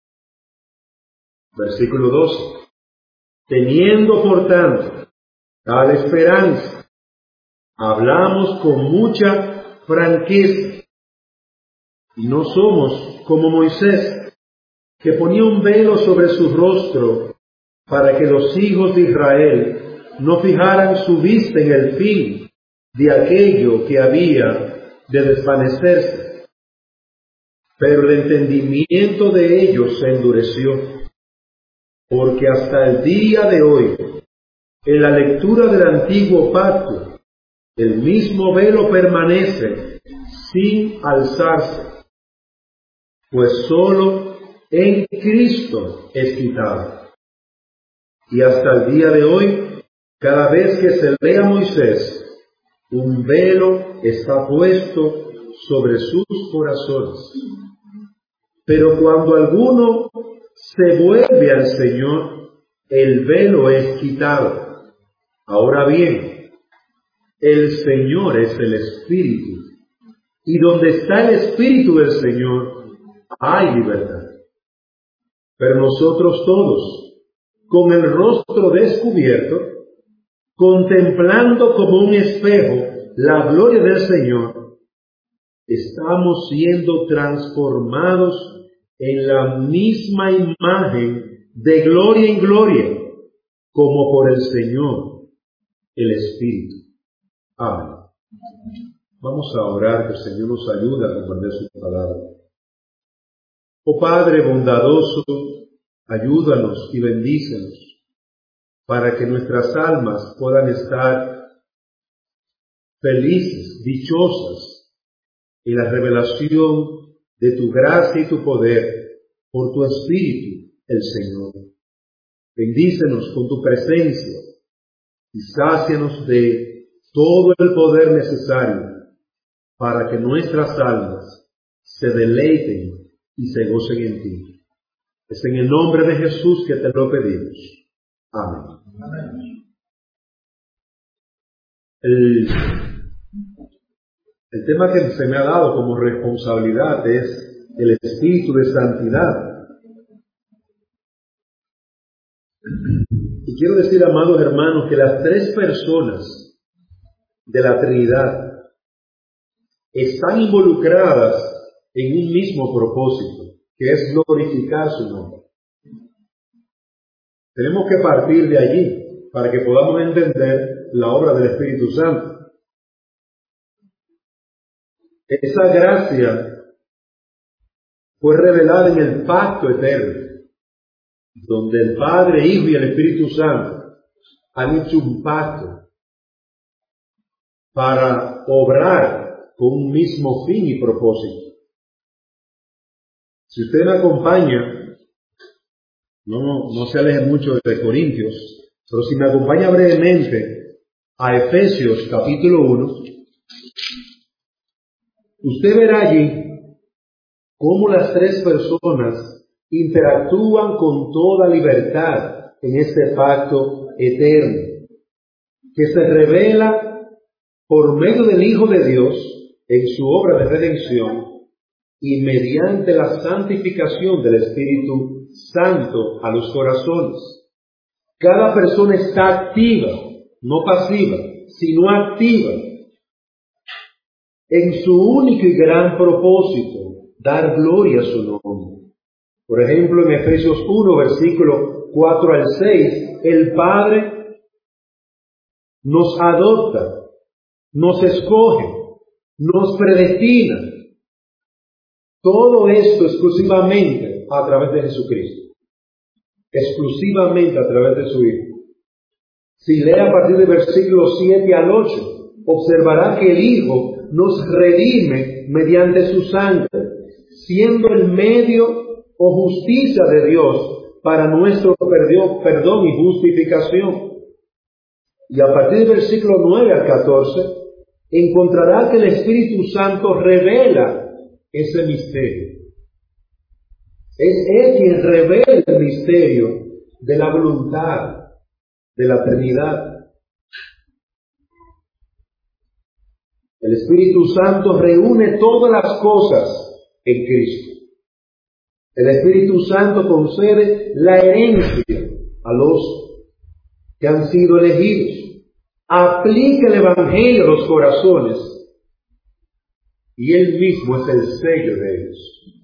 Versículo doce. Teniendo por tanto tal esperanza, hablamos con mucha franqueza, y no somos como Moisés, que ponía un velo sobre su rostro para que los hijos de Israel no fijaran su vista en el fin de aquello que había de desvanecerse. Pero el entendimiento de ellos se endureció, porque hasta el día de hoy, en la lectura del antiguo pacto, el mismo velo permanece sin alzarse, pues sólo en Cristo es quitado. Y hasta el día de hoy, cada vez que se lee a Moisés, un velo está puesto sobre sus corazones. Pero cuando alguno se vuelve al Señor, el velo es quitado. Ahora bien, el Señor es el Espíritu, y donde está el Espíritu del Señor, hay libertad. Pero nosotros todos, con el rostro descubierto, contemplando como un espejo la gloria del Señor, estamos siendo transformados en la misma imagen de gloria en gloria, como por el Señor, el Espíritu. Amén. Vamos a orar, que el Señor nos ayude a comprender su palabra. Oh Padre bondadoso, ayúdanos y bendícenos para que nuestras almas puedan estar felices, dichosas en la revelación de tu gracia y tu poder por tu Espíritu, el Señor. Bendícenos con tu presencia y sácianos de todo el poder necesario para que nuestras almas se deleiten y se gocen en ti. Es en el nombre de Jesús que te lo pedimos. Amén. Amén. El, el tema que se me ha dado como responsabilidad es el espíritu de santidad. Y quiero decir, amados hermanos, que las tres personas de la Trinidad están involucradas en un mismo propósito, que es glorificar su nombre. Tenemos que partir de allí para que podamos entender la obra del Espíritu Santo. Esa gracia fue revelada en el pacto eterno, donde el Padre, Hijo y el Espíritu Santo han hecho un pacto para obrar con un mismo fin y propósito. Si usted me acompaña, no, no se aleje mucho de Corintios, pero si me acompaña brevemente a Efesios capítulo uno, usted verá allí cómo las tres personas interactúan con toda libertad en este pacto eterno, que se revela por medio del Hijo de Dios en su obra de redención y mediante la santificación del Espíritu Santo a los corazones. Cada persona está activa, no pasiva, sino activa, en su único y gran propósito, dar gloria a su nombre. Por ejemplo, en Efesios uno, versículo cuatro al seis, el Padre nos adopta, nos escoge, nos predestina. Todo esto exclusivamente a través de Jesucristo. Exclusivamente a través de su Hijo. Si lee a partir del versículo siete al ocho, observará que el Hijo nos redime mediante su sangre, siendo el medio o justicia de Dios para nuestro perdón y justificación. Y a partir del versículo nueve al catorce, encontrará que el Espíritu Santo revela ese misterio. Es Él quien revela el misterio de la voluntad, de la Trinidad. El Espíritu Santo reúne todas las cosas en Cristo. El Espíritu Santo concede la herencia a los que han sido elegidos. Aplica el Evangelio a los corazones y Él mismo es el sello de ellos.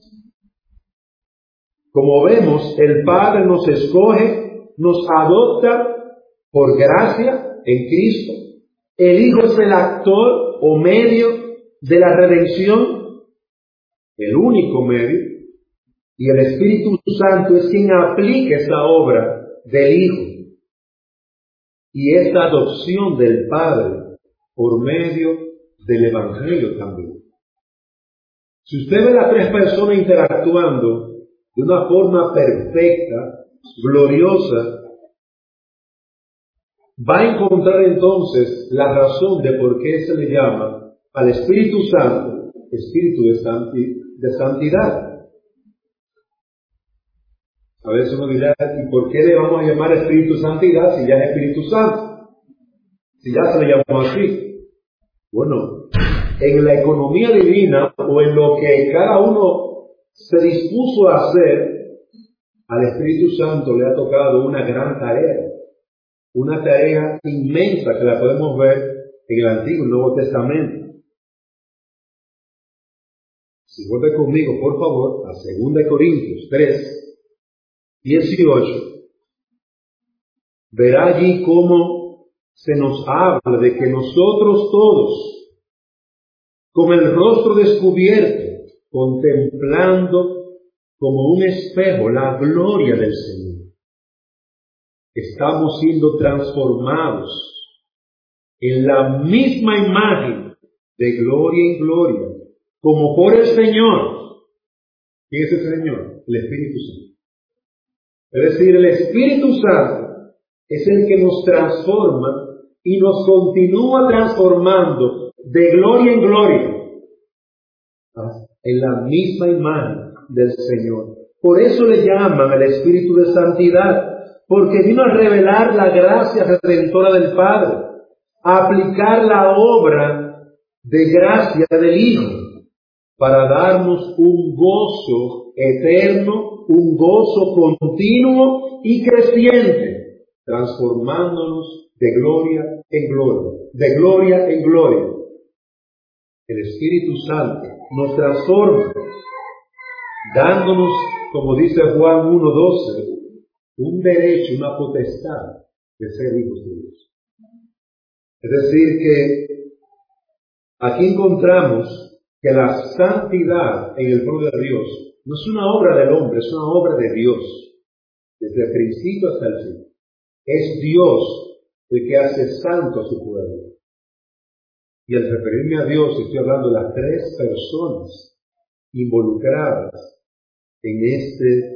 Como vemos, el Padre nos escoge, nos adopta por gracia en Cristo. El Hijo es el actor o medio de la redención, el único medio, y el Espíritu Santo es quien aplica esa obra del Hijo y esta adopción del Padre por medio del Evangelio también. Si usted ve a las tres personas interactuando de una forma perfecta, gloriosa, va a encontrar entonces la razón de por qué se le llama al Espíritu Santo Espíritu de, santi, de santidad. A veces uno dirá, ¿y por qué le vamos a llamar Espíritu Santidad si ya es Espíritu Santo? Si ya se le llamó así. Bueno, en la economía divina o en lo que cada uno se dispuso a hacer, al Espíritu Santo le ha tocado una gran tarea. Una tarea inmensa que la podemos ver en el Antiguo y Nuevo Testamento. Si vuelve conmigo, por favor, a segunda de Corintios tres, dieciocho, verá allí cómo se nos habla de que nosotros todos, con el rostro descubierto, contemplando como un espejo la gloria del Señor, estamos siendo transformados en la misma imagen de gloria en gloria, como por el Señor. ¿Quién es el Señor? El Espíritu Santo. Es decir, el Espíritu Santo es el que nos transforma y nos continúa transformando de gloria en gloria en la misma imagen del Señor. Por eso le llaman al Espíritu de Santidad, porque vino a revelar la gracia redentora del Padre, a aplicar la obra de gracia del Hijo, para darnos un gozo eterno, un gozo continuo y creciente, transformándonos de gloria en gloria, de gloria en gloria. El Espíritu Santo nos transforma, dándonos, como dice Juan uno doce, un derecho, una potestad de ser hijos de Dios. Es decir, que aquí encontramos que la santidad en el pueblo de Dios no es una obra del hombre, es una obra de Dios, desde el principio hasta el fin. Es Dios el que hace santo a su pueblo. Y al referirme a Dios, estoy hablando de las tres personas involucradas en este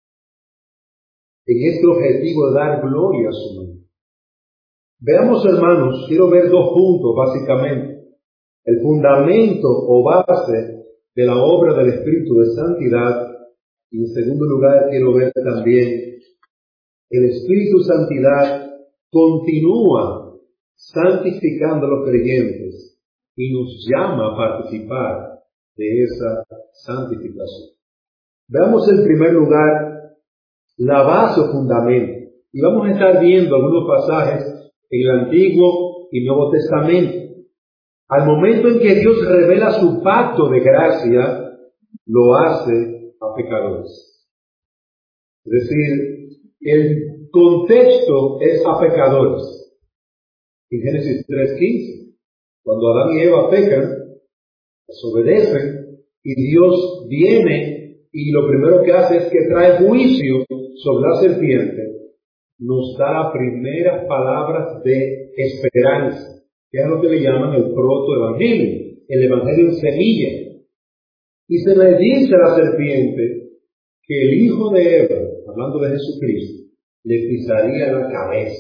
en este objetivo de dar gloria a su nombre. Veamos, hermanos, quiero ver dos puntos básicamente. El fundamento o base de la obra del Espíritu de Santidad, y en segundo lugar quiero ver también el Espíritu de Santidad continúa santificando a los creyentes y nos llama a participar de esa santificación. Veamos en primer lugar la base o fundamento. Y vamos a estar viendo algunos pasajes en el Antiguo y Nuevo Testamento. Al momento en que Dios revela su pacto de gracia, lo hace a pecadores. Es decir, el contexto es a pecadores. En Génesis tres quince, cuando Adán y Eva pecan, desobedecen, y Dios viene y lo primero que hace es que trae juicio sobre la serpiente, nos da primeras palabras de esperanza, que es lo que le llaman el protoevangelio, el evangelio en semilla. Y se le dice a la serpiente que el hijo de Eva, hablando de Jesucristo, le pisaría la cabeza,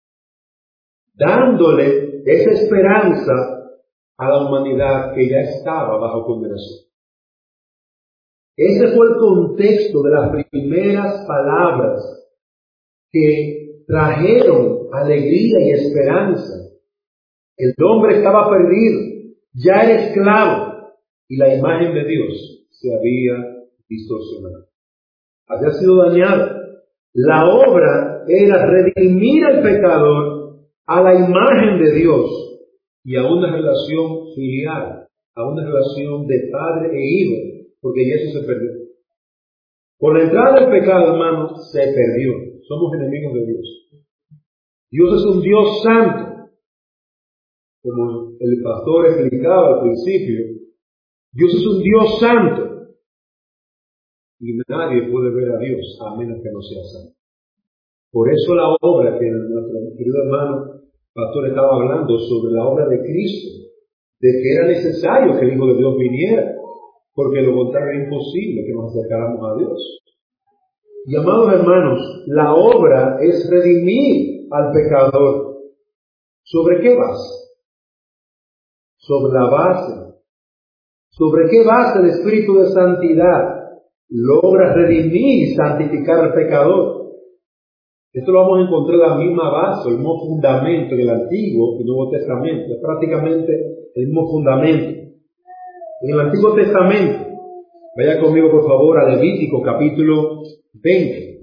dándole esa esperanza a la humanidad que ya estaba bajo condenación. Ese fue el contexto de las primeras palabras que trajeron alegría y esperanza. El hombre estaba perdido, ya era esclavo, y la imagen de Dios se había distorsionado, había sido dañada. La obra era redimir al pecador a la imagen de Dios y a una relación filial, a una relación de padre e hijo, porque ya eso se perdió. Por la entrada del pecado, hermano, se perdió. Somos enemigos de Dios. Dios es un Dios santo. Como el pastor explicaba al principio, Dios es un Dios santo. Y nadie puede ver a Dios a menos que no sea santo. Por eso la obra que nuestro querido hermano pastor estaba hablando sobre la obra de Cristo, de que era necesario que el Hijo de Dios viniera, porque lo contrario era imposible que nos acercáramos a Dios. Y amados hermanos, la obra es redimir al pecador. ¿Sobre qué base? Sobre la base. ¿Sobre qué base el Espíritu de Santidad logra redimir y santificar al pecador? Esto lo vamos a encontrar en la misma base, el mismo fundamento en el Antiguo y Nuevo Testamento. Es prácticamente el mismo fundamento. En el Antiguo Testamento, vaya conmigo por favor a Levítico capítulo veinte.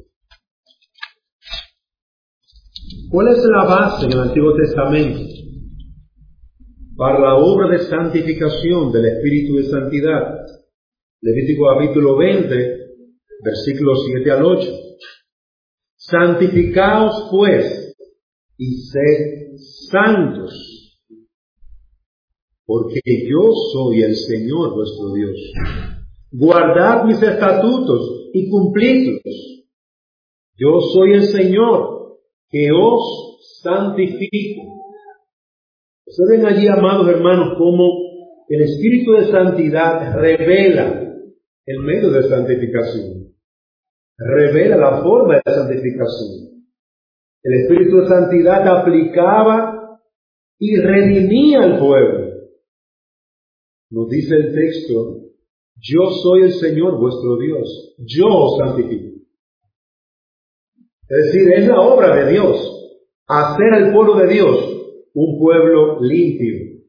¿Cuál es la base en el Antiguo Testamento para la obra de santificación del Espíritu de Santidad? Levítico capítulo veinte, versículos siete al ocho. Santificaos pues y sed santos, porque yo soy el Señor vuestro Dios. Guardad mis estatutos y cumplidlos. Yo soy el Señor que os santifico. Ustedes ven allí, amados hermanos, cómo el Espíritu de Santidad revela el medio de santificación. Revela la forma de santificación. El Espíritu de Santidad aplicaba y redimía al pueblo. Nos dice el texto, yo soy el Señor vuestro Dios, yo os santifico. Es decir, es la obra de Dios, hacer al pueblo de Dios un pueblo limpio,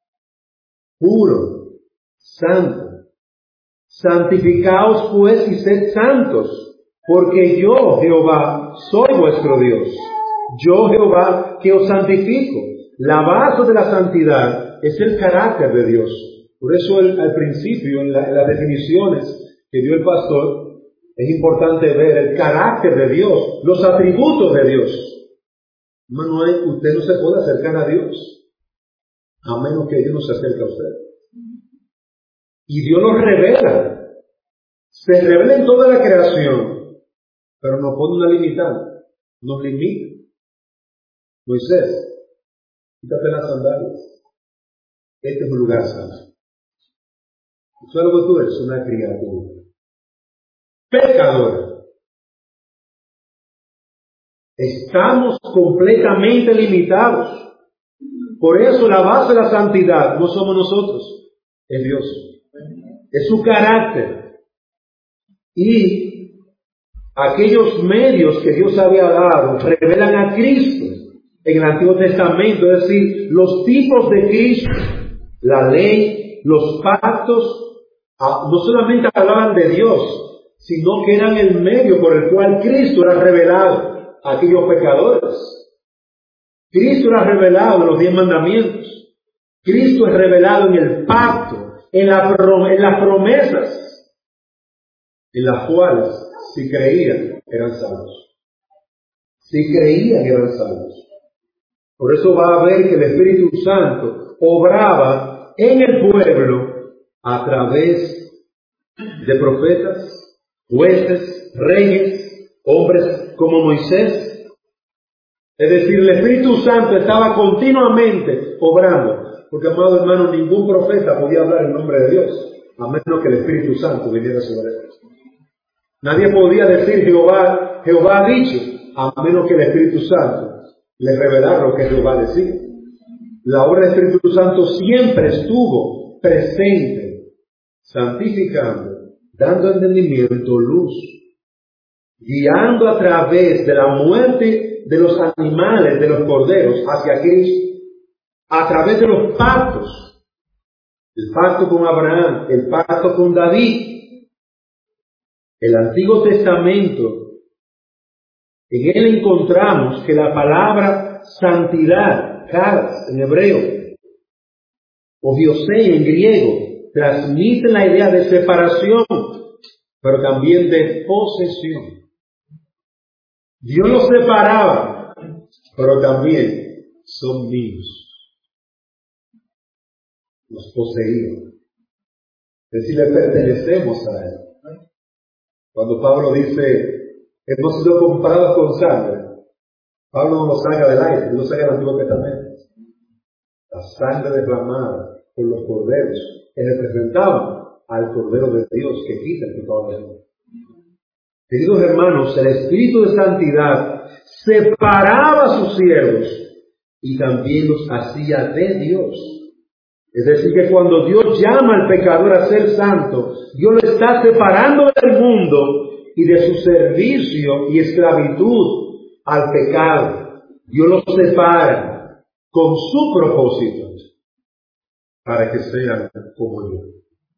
puro, santo. Santificaos pues y sed santos, porque yo, Jehová, soy vuestro Dios. Yo, Jehová, que os santifico. La base de la santidad es el carácter de Dios. Por eso el, al principio, en, la, en las definiciones que dio el pastor, es importante ver el carácter de Dios, los atributos de Dios. Manuel, usted no se puede acercar a Dios, a menos que Dios no se acerque a usted. Y Dios nos revela. Se revela en toda la creación. Pero nos pone una limitante, nos limita. Moisés, quítate las sandalias. Este es un lugar santo. ¿Sabes lo que tú eres? Una criatura pecadora. Estamos completamente limitados. Por eso la base de la santidad no somos nosotros, es Dios. Es su carácter. Y aquellos medios que Dios había dado revelan a Cristo en el Antiguo Testamento, es decir, los tipos de Cristo, la ley, los pactos ah, no solamente hablaban de Dios, sino que eran el medio por el cual Cristo era revelado a aquellos pecadores. Cristo era revelado en los diez mandamientos. Cristo es revelado en el pacto, en, la, en las promesas, en las cuales, si creían, eran salvos. Si creían, eran salvos. Por eso va a ver que el Espíritu Santo obraba en el pueblo a través de profetas, jueces, reyes, hombres como Moisés. Es decir, el Espíritu Santo estaba continuamente obrando. Porque, amado hermano, ningún profeta podía hablar en nombre de Dios, a menos que el Espíritu Santo viniera sobre él. Nadie podía decir Jehová, Jehová ha dicho, a menos que el Espíritu Santo le revelara lo que Jehová decía. La obra del Espíritu Santo siempre estuvo presente, santificando, dando entendimiento, luz, guiando a través de la muerte de los animales, de los corderos, hacia Cristo. A través de los pactos, el pacto con Abraham, el pacto con David, el Antiguo Testamento, en él encontramos que la palabra santidad, charas en hebreo, o diosei en griego, transmite la idea de separación, pero también de posesión. Dios los separaba, pero también son míos. Nos poseían. Es decir, le pertenecemos a Él. Cuando Pablo dice, hemos sido comprados con sangre, Pablo no lo saca del aire, no lo saca del Antiguo Testamento. La sangre derramada por los corderos que representaban al Cordero de Dios que quita el pecado del mundo. Queridos hermanos, el Espíritu de Santidad separaba a sus siervos y también los hacía de Dios. Es decir, que cuando Dios llama al pecador a ser santo, Dios lo está separando del mundo y de su servicio y esclavitud al pecado. Dios lo separa con su propósito para que sean como yo.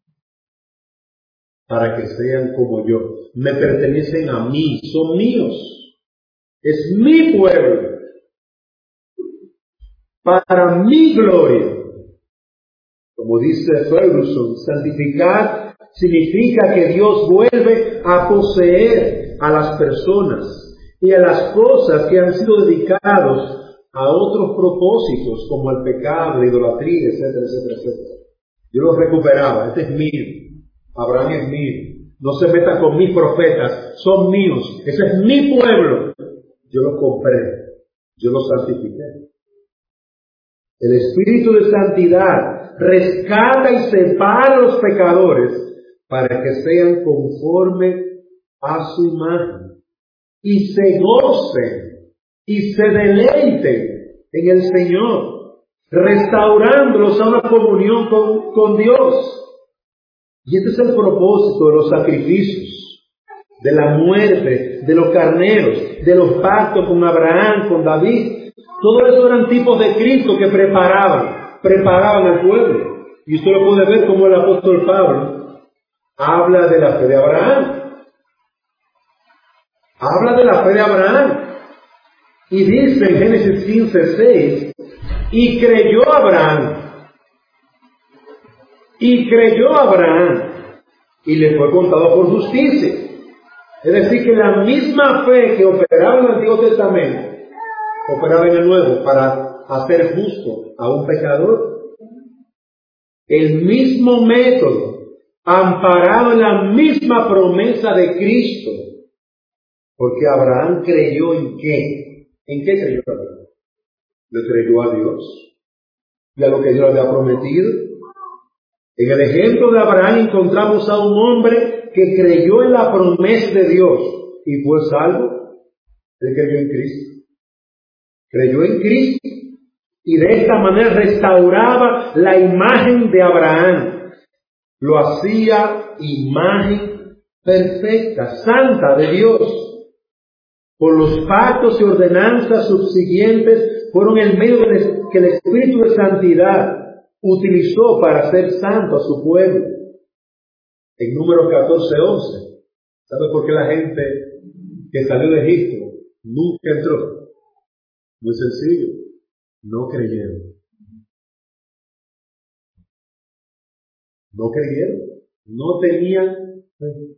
Para que sean como yo. Me pertenecen a mí, son míos. Es mi pueblo. Para mi gloria. Como dice Ferguson, santificar significa que Dios vuelve a poseer a las personas y a las cosas que han sido dedicados a otros propósitos, como el pecado, la idolatría, etcétera, etcétera, etcétera. Yo los recuperaba, este es mío, Abraham es mío, no se meta con mis profetas, son míos, ese es mi pueblo. Yo los compré, yo los santifiqué. El Espíritu de Santidad rescata y separa a los pecadores para que sean conforme a su imagen y se gocen y se deleiten en el Señor, restaurándolos a una comunión con, con Dios. Y este es el propósito de los sacrificios, de la muerte, de los carneros, de los pactos con Abraham, con David. Todo eso eran tipos de Cristo que preparaban, preparaban al pueblo. Y usted lo puede ver como el apóstol Pablo habla de la fe de Abraham. Habla de la fe de Abraham. Y dice en Génesis quince seis, y creyó Abraham. Y creyó Abraham. Y le fue contado por justicia. Es decir, que la misma fe que operaba en el Antiguo Testamento, operaba en el Nuevo para hacer justo a un pecador. El mismo método, amparado en la misma promesa de Cristo. Porque Abraham creyó en qué? ¿En qué creyó Abraham? Le creyó a Dios y a lo que Dios le había prometido. En el ejemplo de Abraham encontramos a un hombre que creyó en la promesa de Dios y fue salvo. Él creyó en Cristo. Creyó en Cristo y de esta manera restauraba la imagen de Abraham. Lo hacía imagen perfecta, santa de Dios. Por los pactos y ordenanzas subsiguientes fueron el medio que el Espíritu de Santidad utilizó para hacer santo a su pueblo. En Números catorce once. ¿Sabe por qué la gente que salió de Egipto nunca entró? Muy sencillo. No creyeron. No creyeron. No tenían fe.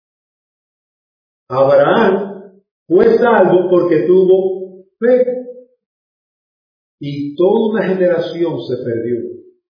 Abraham fue salvo porque tuvo fe. Y toda una generación se perdió.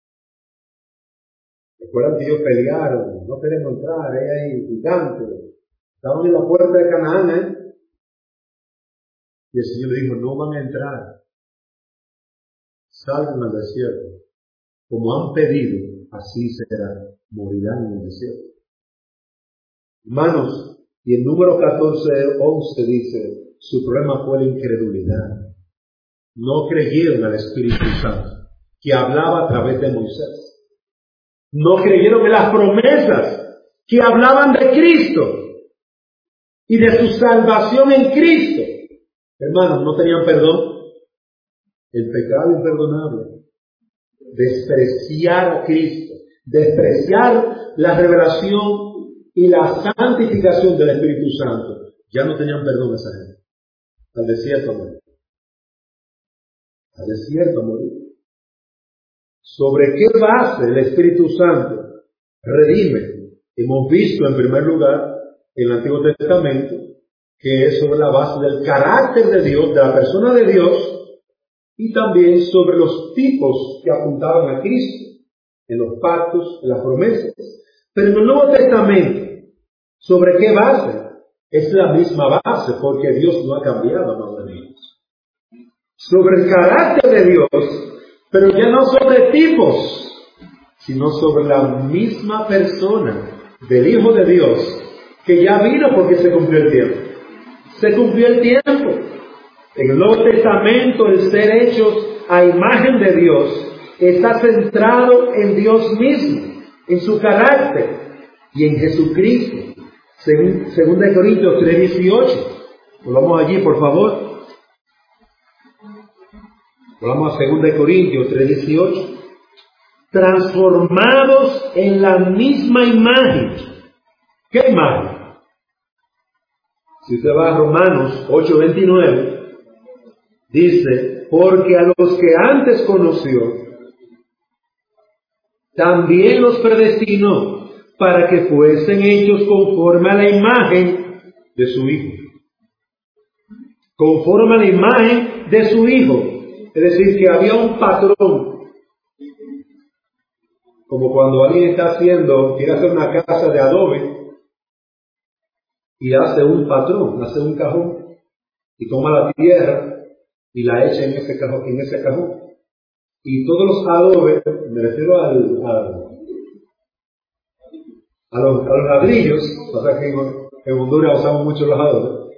Recuerdan que ellos pelearon, no queremos entrar, ella ahí, gigante. Estaban en la puerta de Canaán, ¿eh? Y el Señor dijo, no van a entrar. Salgan al desierto. Como han pedido, así será. Morirán en el desierto. Hermanos, y en Número catorce once dice, su problema fue la incredulidad. No creyeron al Espíritu Santo, que hablaba a través de Moisés. No creyeron en las promesas que hablaban de Cristo y de su salvación en Cristo. Hermanos, no tenían perdón. El pecado imperdonable. Despreciar a Cristo. Despreciar la revelación y la santificación del Espíritu Santo. Ya no tenían perdón esa gente. Al desierto morir. Al desierto morir. ¿Sobre qué base el Espíritu Santo redime? Hemos visto en primer lugar en el Antiguo Testamento que es sobre la base del carácter de Dios, de la persona de Dios, y también sobre los tipos que apuntaban a Cristo, en los pactos, en las promesas. Pero en el Nuevo Testamento, ¿sobre qué base? Es la misma base, porque Dios no ha cambiado, amados amigos. Sobre el carácter de Dios, pero ya no sobre tipos, sino sobre la misma persona del Hijo de Dios, que ya vino porque se cumplió el tiempo. Se cumplió el tiempo. En el Nuevo Testamento, el ser hechos a imagen de Dios está centrado en Dios mismo, en su carácter y en Jesucristo. Según segunda Corintios tres dieciocho. Volvamos allí, por favor. Vamos a segunda Corintios tres dieciocho. Transformados en la misma imagen. ¿Qué imagen? Si usted va a Romanos ocho veintinueve, dice, porque a los que antes conoció, también los predestinó para que fuesen hechos conforme a la imagen de su Hijo. Conforme a la imagen de su Hijo. Es decir, que había un patrón. Como cuando alguien está haciendo, quiere hacer una casa de adobe y hace un patrón, hace un cajón y toma la tierra y la echa en ese cajón, en ese cajón. Y todos los adobes, me refiero al, al, a, los, a los ladrillos, o sea que en, en Honduras usamos mucho los adobes,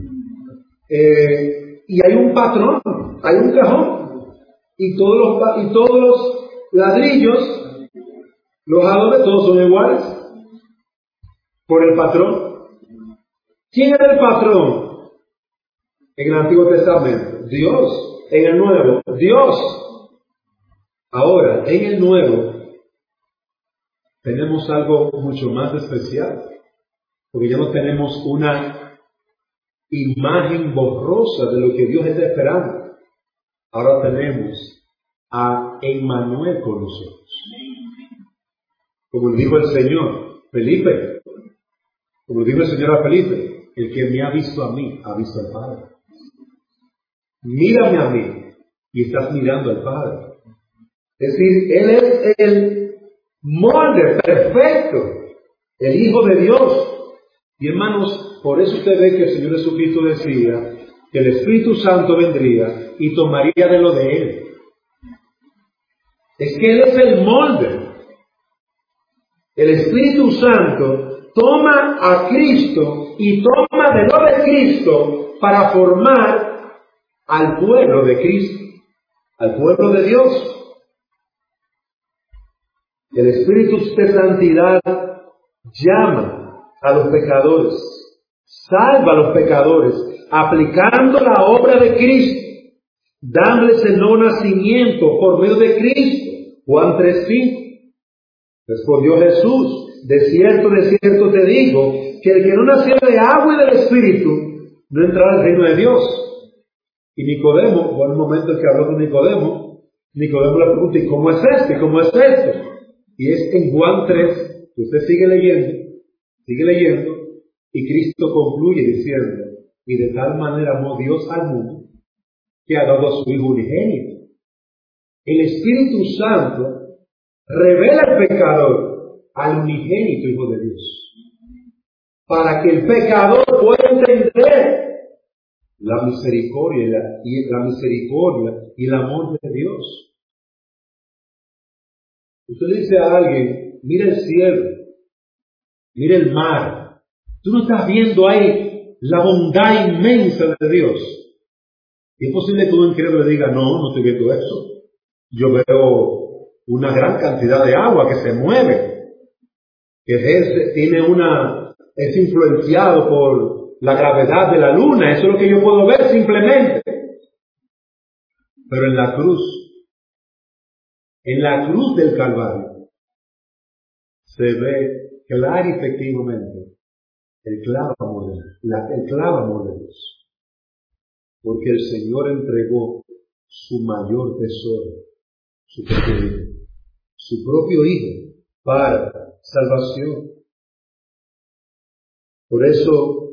eh, y hay un patrón, hay un cajón, y todos los, y todos los ladrillos, los adobes, todos son iguales, por el patrón. ¿Quién era el patrón en el Antiguo Testamento? Dios. En el Nuevo, Dios. Ahora, en el Nuevo, tenemos algo mucho más especial, porque ya no tenemos una imagen borrosa de lo que Dios está esperando. Ahora tenemos a Emmanuel con nosotros. Como le dijo el Señor, Felipe, como le dijo el Señor a Felipe, el que me ha visto a mí, ha visto al Padre. Mírame a mí, y estás mirando al Padre. Es decir, Él es el molde perfecto, el Hijo de Dios. Y hermanos, por eso usted ve que el Señor Jesucristo decía que el Espíritu Santo vendría y tomaría de lo de Él. Es que Él es el molde. El Espíritu Santo toma a Cristo y toma de lo de Cristo para formar al pueblo de Cristo, al pueblo de Dios. El Espíritu de Santidad llama a los pecadores, salva a los pecadores, aplicando la obra de Cristo, dándoles el nuevo nacimiento por medio de Cristo. Juan tres cinco. Respondió Jesús, de cierto, de cierto te digo, que el que no nació de agua y del Espíritu, no entrará al reino de Dios. Y Nicodemo, hubo un momento en que habló con Nicodemo, Nicodemo le pregunta, ¿y cómo es esto? ¿Y cómo es esto? Y es en Juan tres, que usted sigue leyendo, sigue leyendo, y Cristo concluye diciendo, y de tal manera amó Dios al mundo, que ha dado a su Hijo unigénito. El Espíritu Santo revela al pecador al unigénito Hijo de Dios, para que el pecador pueda entender la misericordia y, la, y la misericordia y el amor de Dios. Usted le dice a alguien, mira el cielo, mira el mar, tú no estás viendo ahí la bondad inmensa de Dios. Y es posible que un incrédulo le diga, no, no estoy viendo eso. Yo veo una gran cantidad de agua que se mueve, que es, tiene una, es influenciado por la gravedad de la luna, eso es lo que yo puedo ver simplemente. Pero en la cruz, en la cruz del Calvario, se ve claro y efectivamente el claro amor de Dios, la, el claro amor de Dios. Porque el Señor entregó su mayor tesoro, su propio Hijo, su propio Hijo, para salvación. Por eso,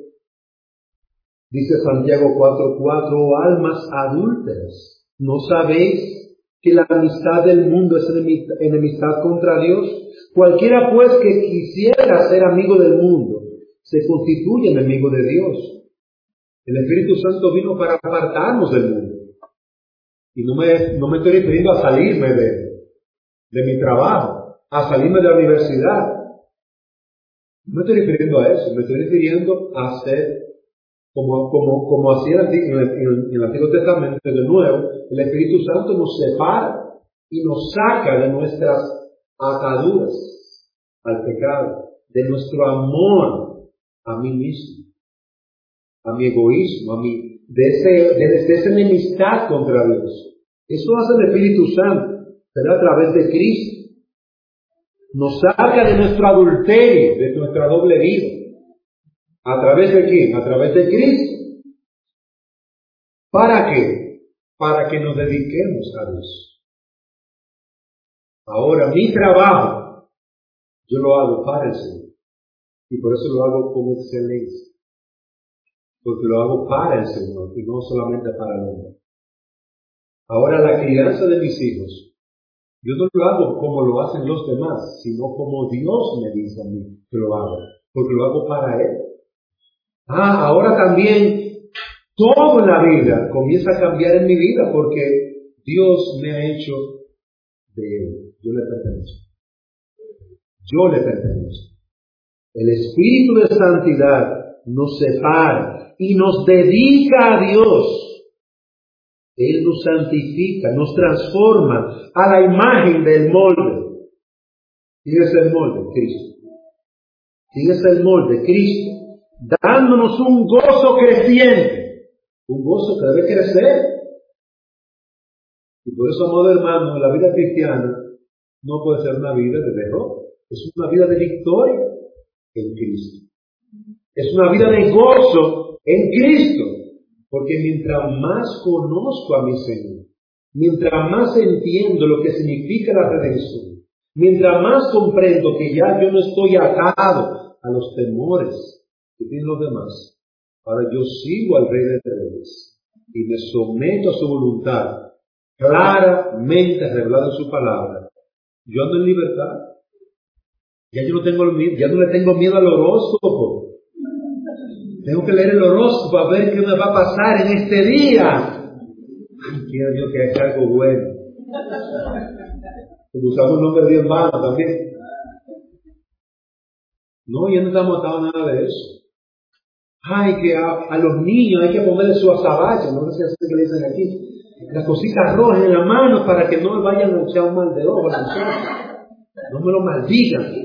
dice Santiago cuatro cuatro, oh almas adúlteras, ¿no sabéis que la amistad del mundo es enemistad contra Dios? Cualquiera pues que quisiera ser amigo del mundo, se constituye enemigo de Dios. El Espíritu Santo vino para apartarnos del mundo. Y no me, no me estoy refiriendo a salirme de, de mi trabajo, a salirme de la universidad. No me estoy refiriendo a eso, me estoy refiriendo a ser como, como, como hacía en el, en el Antiguo Testamento. De nuevo, el Espíritu Santo nos separa y nos saca de nuestras ataduras al pecado, de nuestro amor a mí mismo, a mi egoísmo, a mi, de, ese, de, de esa enemistad contra Dios. Eso hace el Espíritu Santo, pero a través de Cristo. Nos saca de nuestro adulterio, de nuestra doble vida. ¿A través de quién? A través de Cristo. ¿Para qué? Para que nos dediquemos a Dios. Ahora, mi trabajo, yo lo hago para el Señor. Y por eso lo hago con excelencia. Porque lo hago para el Señor y no solamente para el hombre. Ahora, la crianza de mis hijos, yo no lo hago como lo hacen los demás, sino como Dios me dice a mí que lo hago, porque lo hago para Él. Ah, ahora también toda la vida comienza a cambiar en mi vida, porque Dios me ha hecho de Él. Yo le pertenezco. Yo le pertenezco. El Espíritu de Santidad nos separa y nos dedica a Dios. Él nos santifica, nos transforma a la imagen del molde. ¿Quién es el molde? Cristo. ¿Quién es el molde? Cristo. Dándonos un gozo creciente. Un gozo que debe crecer. Y por eso, amado hermano, la vida cristiana no puede ser una vida de derrota. Es una vida de victoria en Cristo. Es una vida de gozo en Cristo. Porque mientras más conozco a mi Señor, mientras más entiendo lo que significa la redención, mientras más comprendo que ya yo no estoy atado a los temores que tienen los demás, ahora yo sigo al Rey de Reyes y me someto a su voluntad, claramente revelada en su palabra. Yo ando en libertad. Ya yo no tengo miedo, ya no le tengo miedo al horóscopo. Tengo que leer el horóscopo a ver qué me va a pasar en este día. Ay, quiero Dios que haga algo bueno. Porque usamos el nombre de Dios en vano también. No, ya no estamos atados a nada de eso. Ay, que a, a los niños hay que ponerle su azabache, no sé si es así que le dicen aquí. Las cositas rojas en la mano para que no vayan a echar un mal de ojo. No me lo maldigan.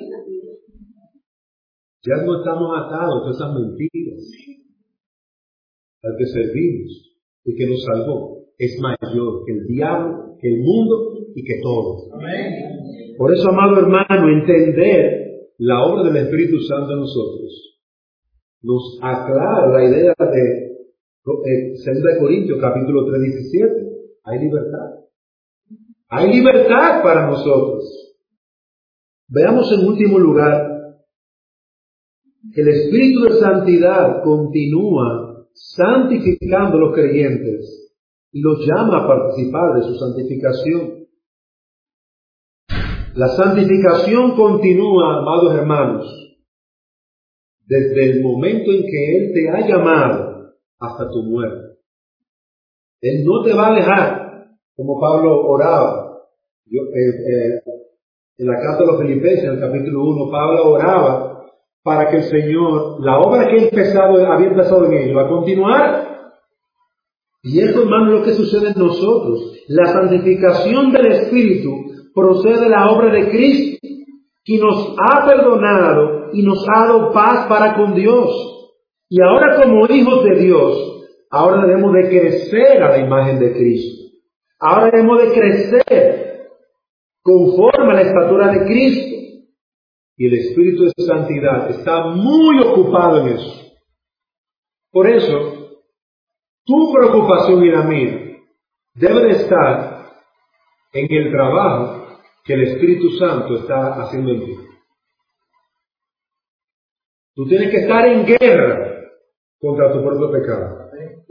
Ya no estamos atados a esas mentiras. Al que servimos y que nos salvó es mayor que el diablo, que el mundo y que todo. Amén. Por eso, amado hermano, entender la obra del Espíritu Santo en nosotros, nos aclara la idea de eh, segunda de Corintios capítulo tres, diecisiete. Hay libertad. Hay libertad para nosotros. Veamos en último lugar que el Espíritu de Santidad continúa santificando a los creyentes y los llama a participar de su santificación. La santificación continúa, amados hermanos, desde el momento en que Él te ha llamado hasta tu muerte. Él no te va a dejar, como Pablo oraba. Yo, eh, eh, en la carta de los Filipenses, en el capítulo uno, Pablo oraba para que el Señor, la obra que ha empezado, había empezado en ellos, va a continuar. Y eso, hermano, es lo que sucede en nosotros. La santificación del Espíritu procede de la obra de Cristo, que nos ha perdonado y nos ha dado paz para con Dios. Y ahora, como hijos de Dios, ahora debemos de crecer a la imagen de Cristo. Ahora debemos de crecer conforme a la estatura de Cristo. Y el Espíritu de Santidad está muy ocupado en eso. Por eso, tu preocupación y la mía debe de estar en el trabajo que el Espíritu Santo está haciendo en ti. Tú tienes que estar en guerra contra tu propio pecado.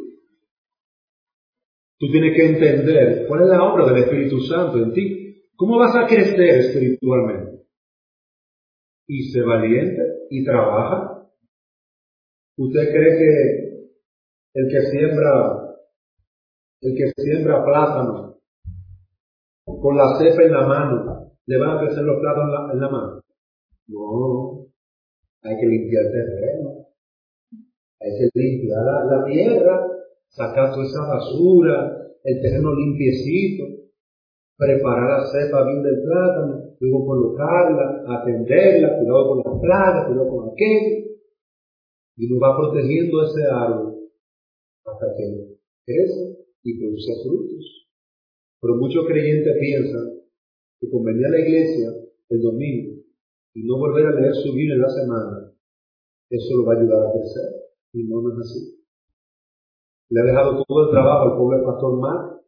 Tú tienes que entender cuál es la obra del Espíritu Santo en ti. ¿Cómo vas a crecer espiritualmente? Y sé valiente y trabaja. ¿Usted cree que el que siembra, el que siembra plátano con la cepa en la mano, le van a crecer los plátanos en la, en la mano? No, hay que limpiar el terreno, hay que limpiar la, la tierra, sacar toda esa basura, el terreno limpiecito, preparar la cepa bien del plátano, luego colocarla, atenderla, cuidado con las plagas, cuidado con aquello, y nos va protegiendo ese árbol hasta que crece y produce frutos. Pero muchos creyentes piensan que con venir a la iglesia el domingo y no volver a leer su Biblia en la semana, eso lo va a ayudar a crecer. Y no, no es así. Le ha dejado todo el trabajo al pobre pastor Mark.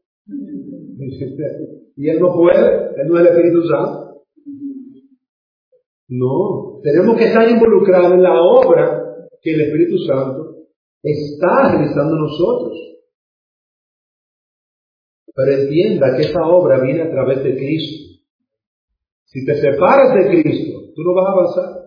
Y él no puede, él no es el Espíritu Santo. No, tenemos que estar involucrados en la obra que el Espíritu Santo está realizando en nosotros. Pero entienda que esa obra viene a través de Cristo. Si te separas de Cristo, tú no vas a avanzar.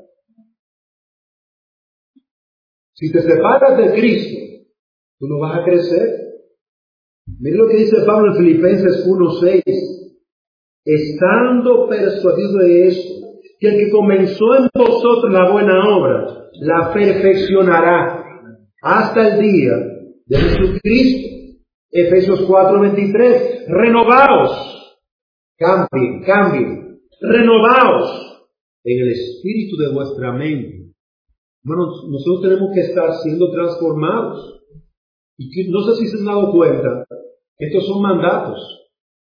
Si te separas de Cristo, tú no vas a crecer. Mira lo que dice Pablo en Filipenses uno seis. Estando persuadido de esto, que el que comenzó en vosotros la buena obra, la perfeccionará hasta el día de Jesucristo. Efesios cuatro veintitrés. Renovaos, cambien, cambien, renovaos en el espíritu de vuestra mente. Bueno, nosotros tenemos que estar siendo transformados. Y que, no sé si se han dado cuenta, estos son mandatos.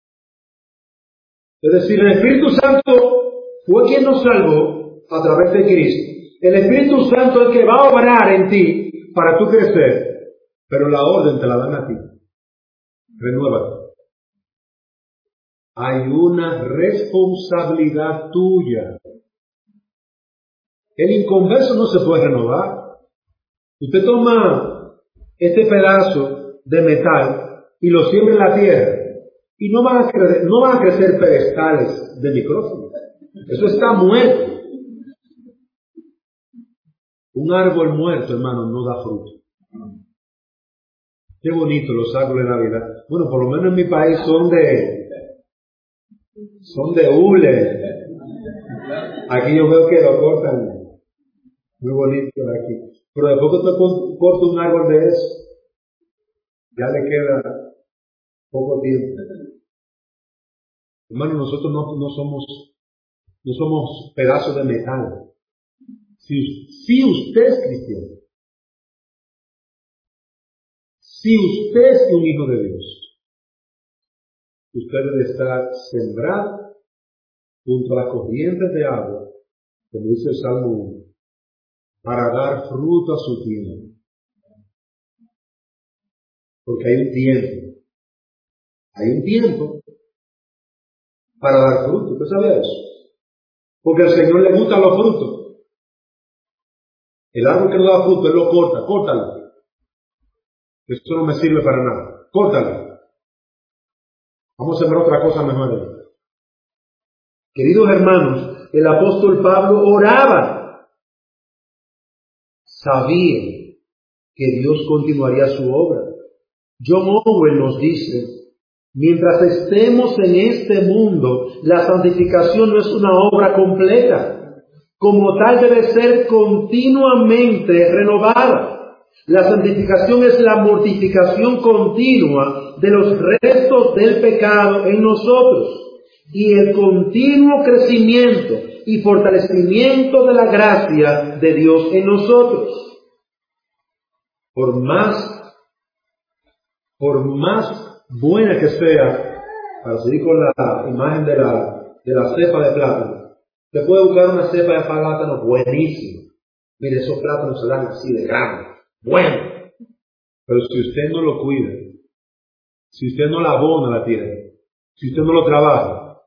Es decir, el Espíritu Santo fue quien nos salvó a través de Cristo. El Espíritu Santo es el que va a obrar en ti para tú crecer, pero la orden te la dan a ti. Renuévate. Hay una responsabilidad tuya. El inconverso no se puede renovar. Usted toma este pedazo de metal y lo siembra en la tierra y no van a crecer, no van a crecer pedestales de micrófono. Eso está muerto. Un árbol muerto, hermano, no da fruto. Qué bonito los árboles de Navidad. Bueno, por lo menos en mi país son de son de hule. Aquí yo veo que lo cortan muy bonito aquí. Pero después que usted corta un árbol de eso, ya le queda poco tiempo. Hermano, nosotros no, no somos no somos pedazos de metal. Si, si usted es cristiano, si usted es un hijo de Dios, usted debe estar sembrado junto a las corrientes de agua como dice el Salmo uno, para dar fruto a su tiempo. Porque hay un tiempo, hay un tiempo para dar fruto. ¿Usted sabía eso? Porque al Señor le gustan los frutos. El árbol que no da fruto, Él lo corta, córtalo. Eso no me sirve para nada, córtalo. Vamos a sembrar otra cosa mejor. Queridos hermanos, el apóstol Pablo oraba. Sabía que Dios continuaría su obra. John Owen nos dice, mientras estemos en este mundo, la santificación no es una obra completa. Como tal debe ser continuamente renovada. La santificación es la mortificación continua de los restos del pecado en nosotros y el continuo crecimiento y fortalecimiento de la gracia de Dios en nosotros. Por más, por más buena que sea, para seguir con la imagen de la, de la cepa de plátano, te puede buscar una cepa de plátano buenísima. Mire, esos plátanos se dan así de grandes. Bueno, pero si usted no lo cuida, si usted no la abona la tierra, si usted no lo trabaja,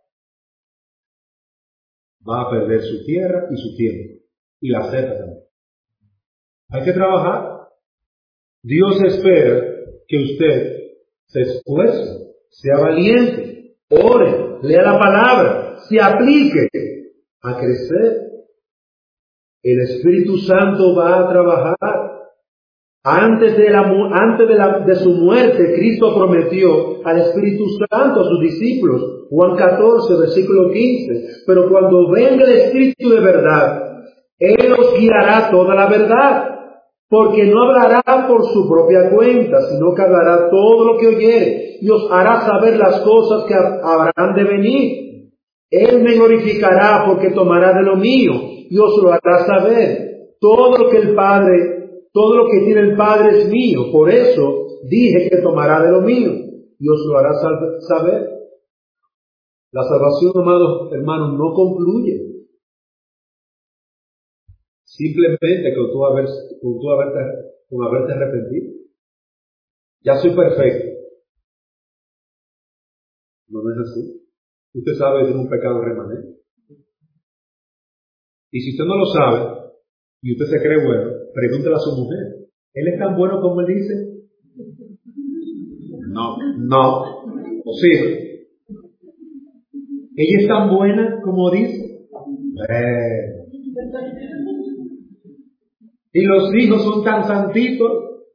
va a perder su tierra y su tiempo, y la cepa también. Hay que trabajar. Dios espera que usted se esfuerce, sea valiente, ore, lea la palabra, se aplique a crecer. El Espíritu Santo va a trabajar. Antes de, la, antes de, la, de su muerte, Cristo prometió al Espíritu Santo a sus discípulos. Juan catorce, versículo quince. Pero cuando venga el Espíritu de verdad, Él os guiará toda la verdad. Porque no hablará por su propia cuenta, sino que hablará todo lo que oyere, y os hará saber las cosas que habrán de venir. Él me glorificará porque tomará de lo mío, y os lo hará saber. Todo lo que el Padre Todo lo que tiene el Padre es mío, por eso dije que tomará de lo mío y os lo hará saber. La salvación, amados hermanos, no concluye simplemente con tú, haber, con tú haberte, con haberte arrepentido. Ya soy perfecto. No, no es así. Usted sabe que tiene un pecado remanente. Y si usted no lo sabe y usted se cree bueno, pregúntele a su mujer. ¿Él es tan bueno como él dice? No, no, posible. ¿Ella es tan buena como dice? Eh. ¿Y los hijos son tan santitos?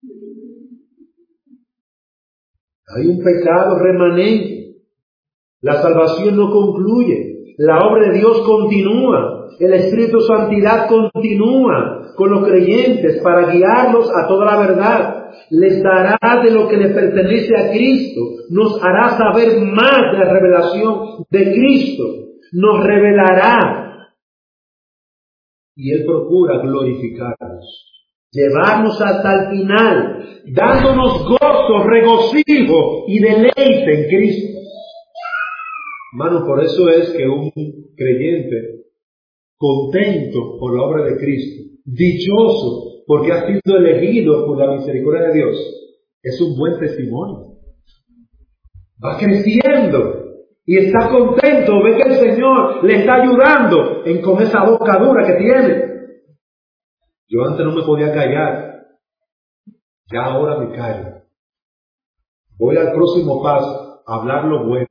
Hay un pecado remanente. La salvación no concluye. La obra de Dios continúa. El Espíritu de Santidad continúa con los creyentes para guiarlos a toda la verdad. Les dará de lo que le pertenece a Cristo. Nos hará saber más de la revelación de Cristo. Nos revelará. Y Él procura glorificarnos. Llevarnos hasta el final. Dándonos gozo, regocijo y deleite en Cristo. Hermano, por eso es que un creyente contento por la obra de Cristo, dichoso porque ha sido elegido por la misericordia de Dios, es un buen testimonio. Va creciendo y está contento, ve que el Señor le está ayudando en con esa boca dura que tiene. Yo antes no me podía callar, ya ahora me callo. Voy al próximo paso, a hablar lo bueno.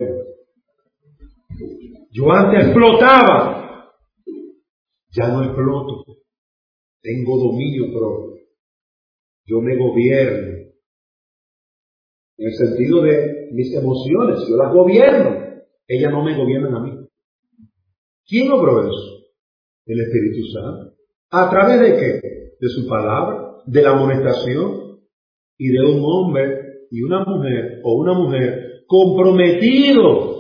Yo antes explotaba, ya no exploto. Tengo dominio propio. Yo me gobierno. En el sentido de mis emociones, yo las gobierno. Ellas no me gobiernan a mí. ¿Quién obró eso? El Espíritu Santo. ¿A través de qué? De su palabra, de la amonestación y de un hombre y una mujer o una mujer comprometidos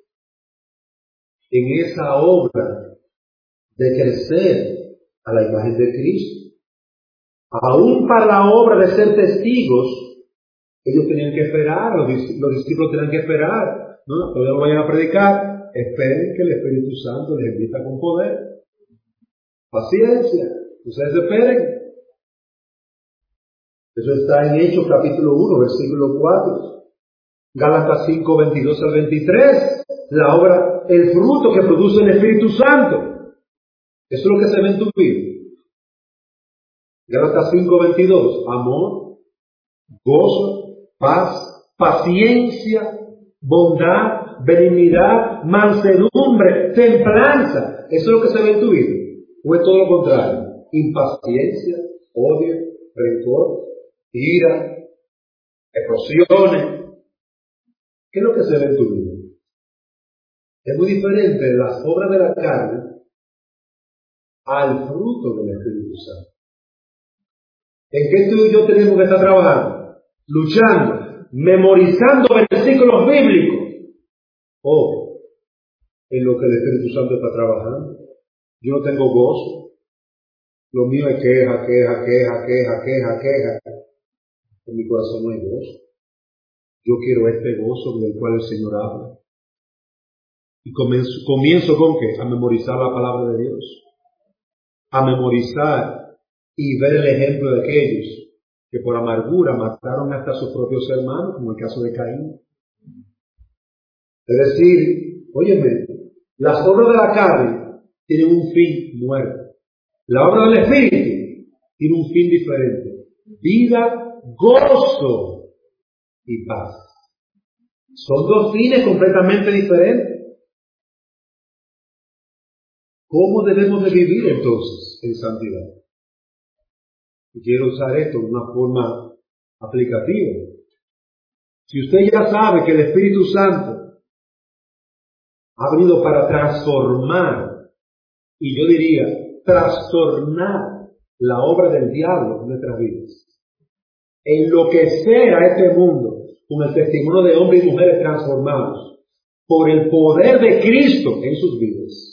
en esa obra de crecer a la imagen de Cristo. Aún para la obra de ser testigos, ellos tenían que esperar, los, los discípulos tenían que esperar, ¿no? Todavía no vayan a predicar, esperen que el Espíritu Santo les invita con poder. Paciencia. Ustedes esperen. Eso está en Hechos capítulo uno, versículo cuatro. Gálatas cinco, veintidós al veintitrés. La obra, el fruto que produce el Espíritu Santo. Eso es lo que se ve en tu vida. Gálatas cinco, veintidós. Amor, gozo, paz, paciencia, bondad, benignidad, mansedumbre, templanza. Eso es lo que se ve en tu vida. ¿O es todo lo contrario? Impaciencia, odio, rencor, ira, explosiones. ¿Qué es lo que se ve en tu vida? Es muy diferente de las obras de la carne al fruto del Espíritu Santo. ¿En qué tú y yo tenemos que estar trabajando? Luchando, memorizando versículos bíblicos. O en lo que el Espíritu Santo está trabajando. Yo no tengo gozo. Lo mío es queja, queja, queja, queja, queja, queja. En mi corazón no hay gozo. Yo quiero este gozo del cual el Señor habla. Y comienzo, comienzo con qué? A memorizar la palabra de Dios. A memorizar y ver el ejemplo de aquellos que por amargura mataron hasta a sus propios hermanos, como el caso de Caín. Es decir, óyeme, las obras de la carne tienen un fin, muerte. La obra del Espíritu tiene un fin diferente. Vida, gozo y paz. Son dos fines completamente diferentes. ¿Cómo debemos de vivir entonces en santidad? Y quiero usar esto de una forma aplicativa. Si usted ya sabe que el Espíritu Santo ha venido para transformar, y yo diría, trastornar la obra del diablo en nuestras vidas, enloquecer a este mundo con el testimonio de hombres y mujeres transformados por el poder de Cristo en sus vidas.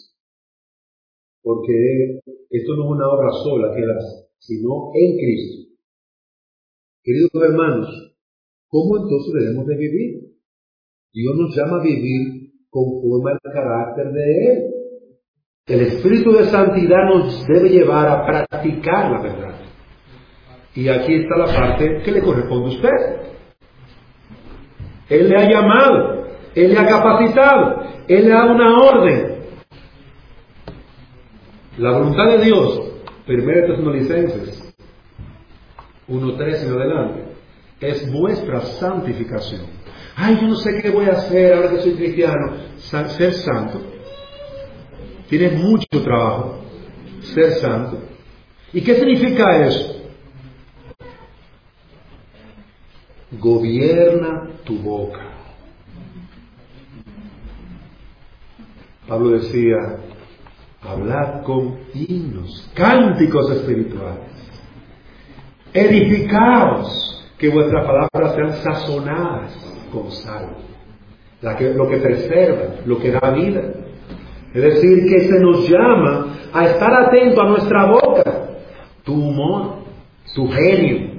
Porque esto no es una obra sola que Él hace, sino en Cristo. Queridos hermanos, ¿cómo entonces debemos de vivir? Dios nos llama a vivir conforme al carácter de Él. El Espíritu de Santidad nos debe llevar a practicar la verdad. Y aquí está la parte que le corresponde a usted. Él le ha llamado, Él le ha capacitado, Él le ha dado una orden. La voluntad de Dios, primero Tesalonicenses uno tres en adelante, es nuestra santificación. Ay, yo no sé qué voy a hacer ahora que soy cristiano. Ser santo. Tienes mucho trabajo. Ser santo. ¿Y qué significa eso? Gobierna tu boca. Pablo decía, hablad con himnos, cánticos espirituales. Edificaos, que vuestras palabras sean sazonadas con sal, la que, lo que preserva, lo que da vida. Es decir, que se nos llama a estar atento a nuestra boca, tu humor, tu genio.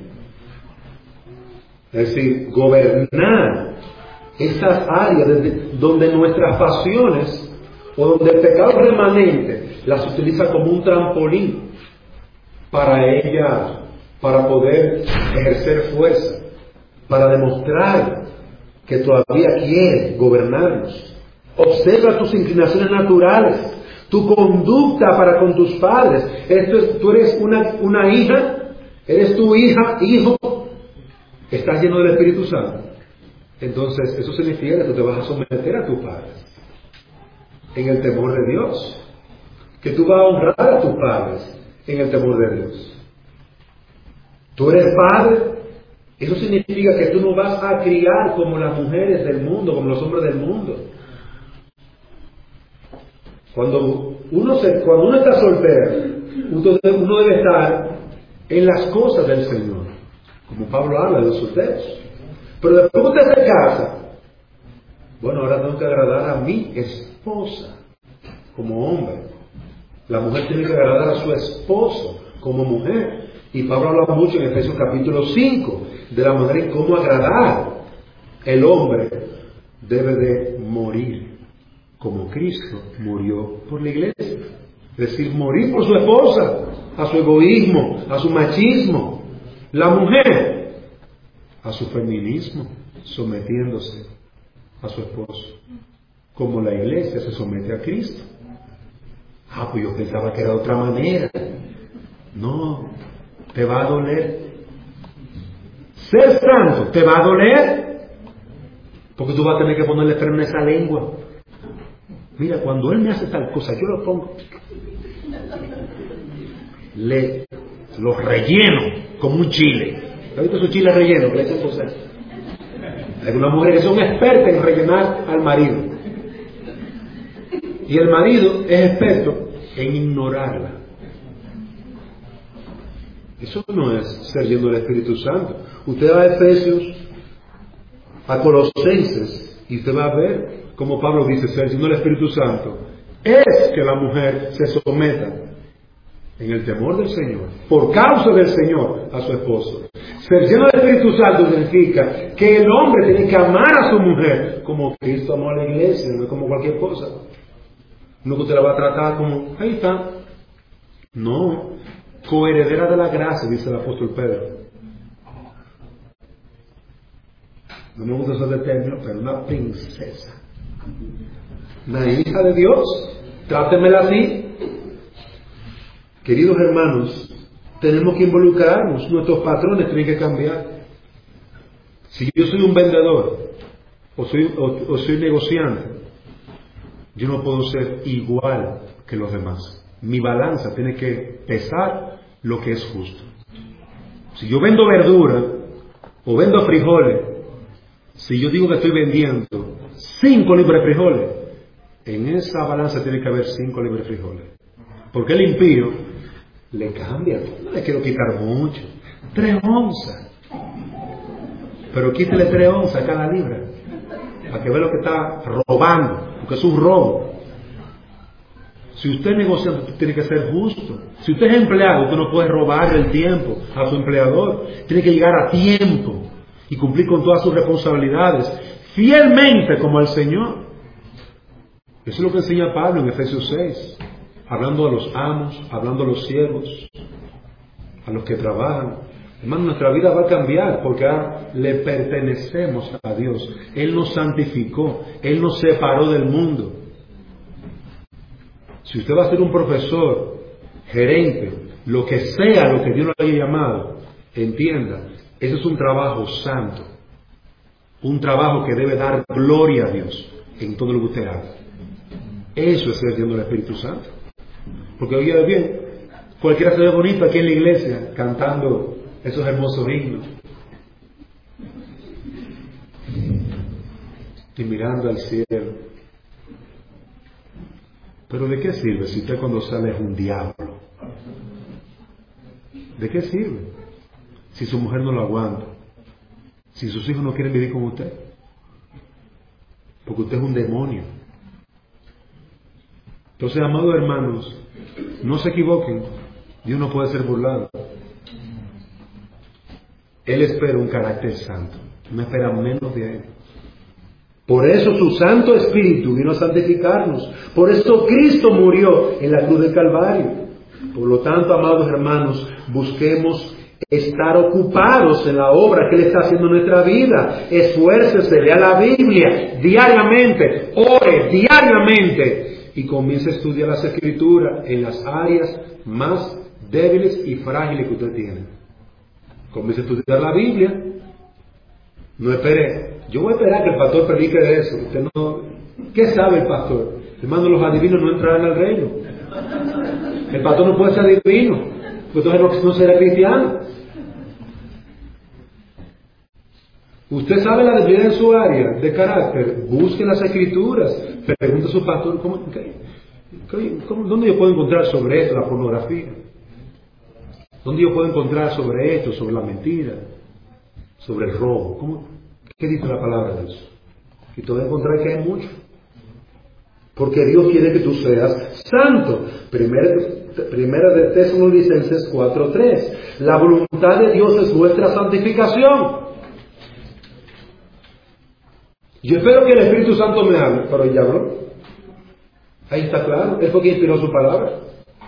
Es decir, gobernar esas áreas donde nuestras pasiones o donde el pecado remanente las utiliza como un trampolín para ella, para poder ejercer fuerza, para demostrar que todavía quiere gobernarnos. Observa tus inclinaciones naturales, tu conducta para con tus padres. Esto es, tú eres una, una hija, eres tu hija, hijo, estás lleno del Espíritu Santo. Entonces, eso significa que tú te vas a someter a tus padres en el temor de Dios, que tú vas a honrar a tus padres en el temor de Dios. Tú eres padre, eso significa que tú no vas a criar como las mujeres del mundo, como los hombres del mundo. Cuando uno, se, cuando uno está soltero, uno debe estar en las cosas del Señor, como Pablo habla de los solteros. Pero después que usted se casa, bueno, ahora tengo que agradar a mi esposa como hombre. La mujer tiene que agradar a su esposo como mujer. Y Pablo habla mucho en Efesios capítulo cinco de la manera en cómo agradar. El hombre debe de morir como Cristo murió por la iglesia. Es decir, morir por su esposa, a su egoísmo, a su machismo. La mujer, a su feminismo, sometiéndose a su esposo, como la iglesia se somete a Cristo. Ah, pues yo pensaba que era de otra manera. No, te va a doler. Ser santo te va a doler, porque tú vas a tener que ponerle freno en esa lengua. Mira, cuando él me hace tal cosa, yo lo pongo, le los relleno como un chile. ¿Has visto esos chiles rellenos que le echan cosas? Hay unas mujeres que son expertas en rellenar al marido, y el marido es experto en ignorarla. Eso no es ser lleno del Espíritu Santo. Usted va a Efesios, a Colosenses, y usted va a ver como Pablo dice, ser lleno del Espíritu Santo es que la mujer se someta en el temor del Señor, por causa del Señor, a su esposo. Ser lleno del Espíritu Santo significa que el hombre tiene que amar a su mujer como Cristo amó a la iglesia, no es como cualquier cosa. No que usted la va a tratar como, ahí está. No, coheredera de la gracia, dice el apóstol Pedro. No me gusta usar el término, pero una princesa, una hija de Dios, trátemela así. Queridos hermanos, tenemos que involucrarnos, nuestros patrones tienen que cambiar. Si yo soy un vendedor o soy, o, o soy negociante, yo no puedo ser igual que los demás. Mi balanza tiene que pesar lo que es justo. Si yo vendo verdura o vendo frijoles, si yo digo que estoy vendiendo cinco libras de frijoles, en esa balanza tiene que haber cinco libras de frijoles. Porque el impío le cambia, no le quiero quitar mucho, tres onzas, pero quítale tres onzas a cada libra, para que vea lo que está robando, porque es un robo. Si usted es negociante, usted tiene que ser justo. Si usted es empleado, usted no puede robar el tiempo a su empleador. Tiene que llegar a tiempo y cumplir con todas sus responsabilidades, fielmente como el Señor. Eso es lo que enseña Pablo en Efesios seis, hablando a los amos, hablando a los siervos, a los que trabajan. Hermano, nuestra vida va a cambiar porque ahora le pertenecemos a Dios. Él nos santificó, Él nos separó del mundo. Si usted va a ser un profesor, gerente, lo que sea lo que Dios lo haya llamado, entienda, ese es un trabajo santo, un trabajo que debe dar gloria a Dios en todo lo que usted haga. Eso es ser lleno del Espíritu Santo. Porque oye bien, cualquiera se ve bonito aquí en la iglesia cantando esos hermosos himnos y mirando al cielo. Pero ¿de qué sirve si usted cuando sale es un diablo? ¿De qué sirve? Si su mujer no lo aguanta, si sus hijos no quieren vivir con usted, porque usted es un demonio. Entonces, amados hermanos, no se equivoquen, Dios no puede ser burlado. Él espera un carácter santo, no espera menos de Él. Por eso su Santo Espíritu vino a santificarnos. Por eso Cristo murió en la cruz del Calvario. Por lo tanto, amados hermanos, busquemos estar ocupados en la obra que Él está haciendo en nuestra vida. Esfuércese, lea la Biblia diariamente, ore diariamente y comience a estudiar las Escrituras en las áreas más débiles y frágiles que usted tiene. Comience a estudiar la Biblia. No espere. Yo voy a esperar que el pastor predique de eso. Usted no. ¿Qué sabe el pastor? Hermano, los adivinos no entrarán al reino. El pastor no puede ser adivino, porque entonces no será cristiano. Usted sabe la debilidad en su área de carácter. Busque las Escrituras. Pregunte a su pastor, ¿cómo, qué, cómo, ¿dónde yo puedo encontrar sobre esto, la pornografía? ¿Dónde yo puedo encontrar sobre esto, sobre la mentira, sobre el robo? ¿Cómo? ¿Qué dice la palabra de eso? Y te voy a encontrar que hay mucho. Porque Dios quiere que tú seas santo. Primera, primera de Tesalonicenses cuatro tres. La voluntad de Dios es vuestra santificación. Yo espero que el Espíritu Santo me hable, pero ya habló. Ahí está claro. Es porque inspiró su palabra.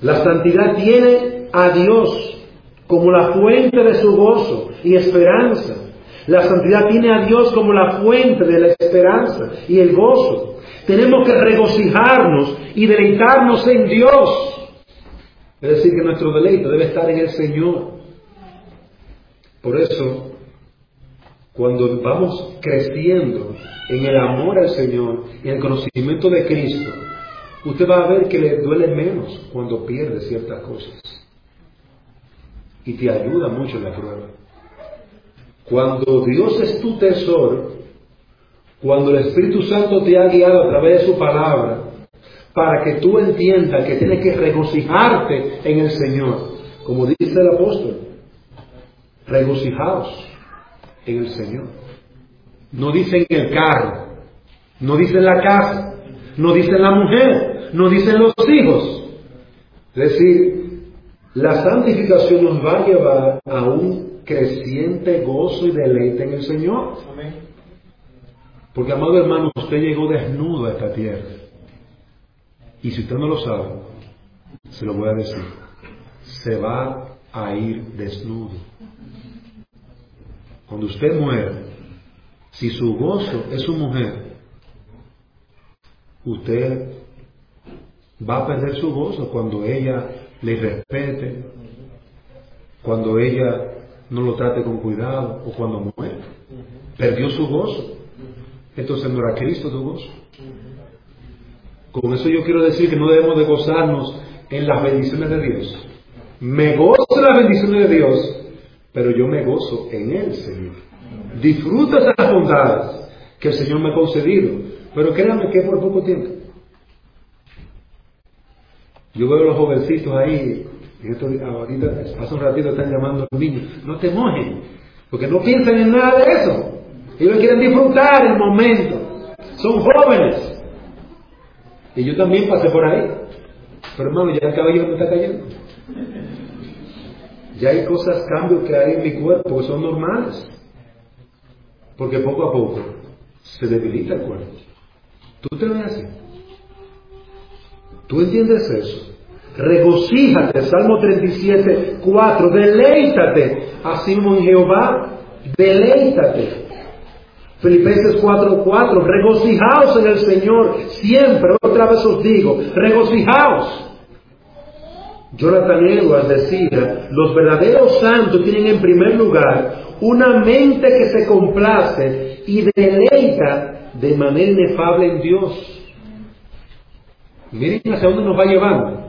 La santidad tiene a Dios como la fuente de su gozo y esperanza. La santidad tiene a Dios como la fuente de la esperanza y el gozo. Tenemos que regocijarnos y deleitarnos en Dios. Es decir, que nuestro deleite debe estar en el Señor. Por eso, cuando vamos creciendo en el amor al Señor y en el conocimiento de Cristo, usted va a ver que le duele menos cuando pierde ciertas cosas. Y te ayuda mucho en la prueba. Cuando Dios es tu tesoro, cuando el Espíritu Santo te ha guiado a través de su palabra, para que tú entiendas que tienes que regocijarte en el Señor, como dice el apóstol, regocijaos en el Señor. No dice en el carro, no dice en la casa, no dice en la mujer, no dice en los hijos. Es decir, la santificación nos va a llevar a un creciente gozo y deleite en el Señor. Amén. Porque, amado hermano, usted llegó desnudo a esta tierra. Y si usted no lo sabe, se lo voy a decir, se va a ir desnudo. Cuando usted muere, si su gozo es su mujer, usted va a perder su gozo cuando ella le respete, cuando ella no lo trate con cuidado o cuando muere. Perdió su gozo. Entonces no era Cristo tu gozo. Con eso yo quiero decir que no debemos de gozarnos en las bendiciones de Dios. Me gozo en las bendiciones de Dios, pero yo me gozo en el Señor. Disfruto esas bondades que el Señor me ha concedido, pero créanme que es por poco tiempo. Yo veo a los jovencitos ahí, y esto, ahorita, hace un ratito están llamando a los niños, no te mojen, porque no piensan en nada de eso. Ellos quieren disfrutar el momento. Son jóvenes. Y yo también pasé por ahí. Pero hermano, ya el cabello me está cayendo. Ya hay cosas, cambios que hay en mi cuerpo que son normales. Porque poco a poco se debilita el cuerpo. ¿Tú te ves así? ¿Tú entiendes eso? Regocíjate, Salmo treinta y siete, cuatro, deleítate así mismo en Jehová, deleítate. Filipenses cuatro, cuatro, regocijaos en el Señor siempre, otra vez os digo, regocijaos. Jonathan Edwards decía, los verdaderos santos tienen en primer lugar una mente que se complace y deleita de manera inefable en Dios. Miren hacia dónde nos va llevando.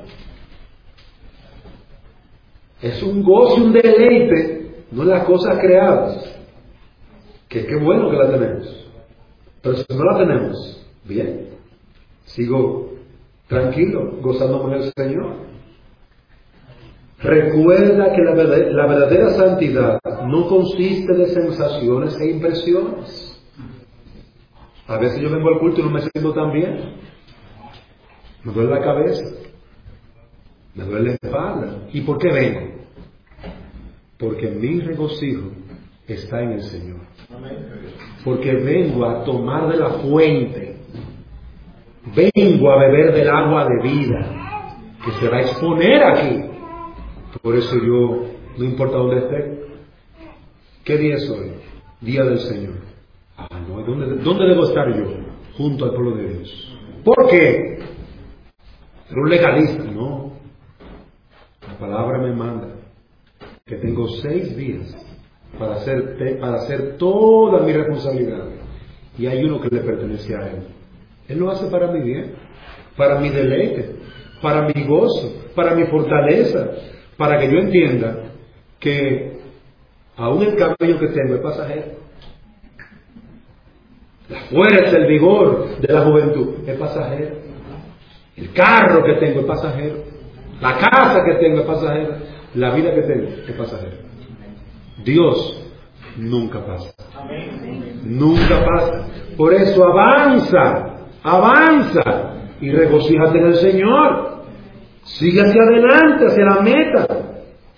Es un gozo y un deleite, no las cosas creadas. Que qué bueno que la tenemos. Pero si no la tenemos, bien, sigo tranquilo, gozándome en el Señor. Recuerda que la verdadera, la verdadera santidad no consiste de sensaciones e impresiones. A veces yo vengo al culto y no me siento tan bien. Me duele la cabeza, me duele la espalda. ¿Y por qué vengo? Porque mi regocijo está en el Señor. Porque vengo a tomar de la fuente, vengo a beber del agua de vida que se va a exponer aquí. Por eso yo, no importa dónde esté, ¿qué día es hoy? Día del Señor. Ah, no, ¿dónde, ¿dónde debo estar yo? Junto al pueblo de Dios. ¿Por qué? Ser un legalista, no. La palabra me manda que tengo seis días para hacer, para hacer toda mi responsabilidad. Y hay uno que le pertenece a Él. Él lo hace para mi bien, para mi deleite, para mi gozo, para mi fortaleza, para que yo entienda que aún el cabello que tengo es pasajero. La fuerza, el vigor de la juventud es pasajero. El carro que tengo es pasajero. La casa que tengo es pasajera. La vida que tengo es pasajera. Dios nunca pasa. Nunca pasa. Por eso avanza, avanza y regocíjate en el Señor. Sigue hacia adelante, hacia la meta.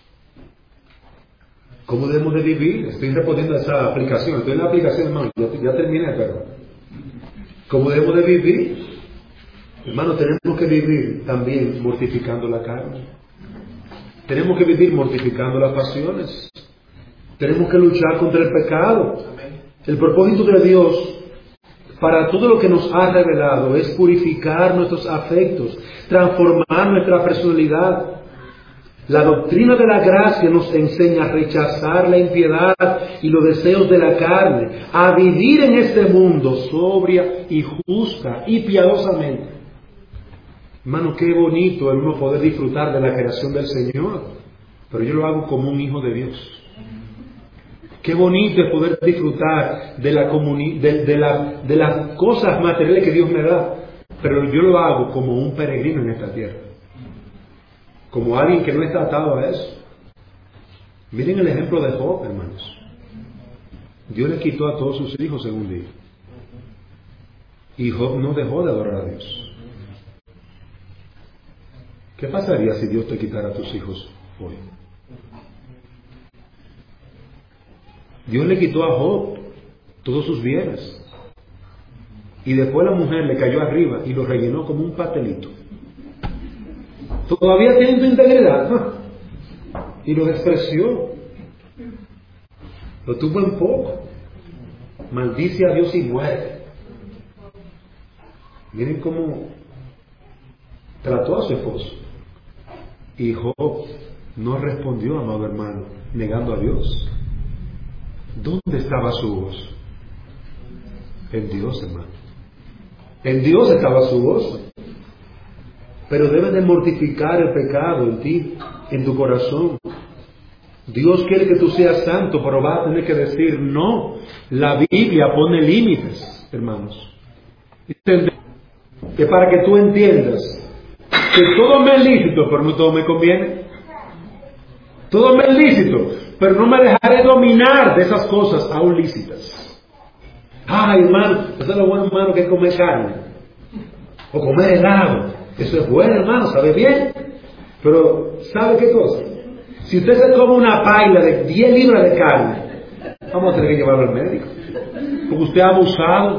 ¿Cómo debemos de vivir? Estoy respondiendo a esa aplicación. Estoy en la aplicación, hermano. Ya, ya terminé, pero ¿cómo debemos de vivir? Hermano, tenemos que vivir también mortificando la carne. Tenemos que vivir mortificando las pasiones. Tenemos que luchar contra el pecado. El propósito de Dios para todo lo que nos ha revelado es purificar nuestros afectos, transformar nuestra personalidad. La doctrina de la gracia nos enseña a rechazar la impiedad y los deseos de la carne, a vivir en este mundo sobria y justa y piadosamente. Hermano, qué bonito el uno poder disfrutar de la creación del Señor, pero yo lo hago como un hijo de Dios. Qué bonito es poder disfrutar de, la comuni- de, de, la, de las cosas materiales que Dios me da, pero yo lo hago como un peregrino en esta tierra, como alguien que no está atado a eso. Miren el ejemplo de Job, hermanos. Dios le quitó a todos sus hijos en un día, y Job no dejó de adorar a Dios. ¿Qué pasaría si Dios te quitara a tus hijos hoy? Dios le quitó a Job todos sus bienes, y después la mujer le cayó arriba y lo rellenó como un pastelito. Todavía tiene tu integridad, ¿no? Y lo despreció, lo tuvo en poco, maldice a Dios y muere. Miren cómo trató a su esposo, y Job no respondió, amado hermano, negando a Dios. ¿Dónde estaba su voz? En Dios, hermano. En Dios estaba su voz. Pero debes de mortificar el pecado en ti, en tu corazón. Dios quiere que tú seas santo, pero vas a tener que decir no. La Biblia pone límites, hermanos. Que para que tú entiendas que todo me es lícito, pero no todo me conviene. Todo me es lícito, pero no me dejaré dominar de esas cosas aún lícitas. Ay, hermano, eso es lo bueno, hermano, que es comer carne o comer helado. Eso es bueno, hermano, sabe bien. Pero, ¿sabe qué cosa? Si usted se come una paila de diez libras de carne, vamos a tener que llevarlo al médico, porque usted ha abusado.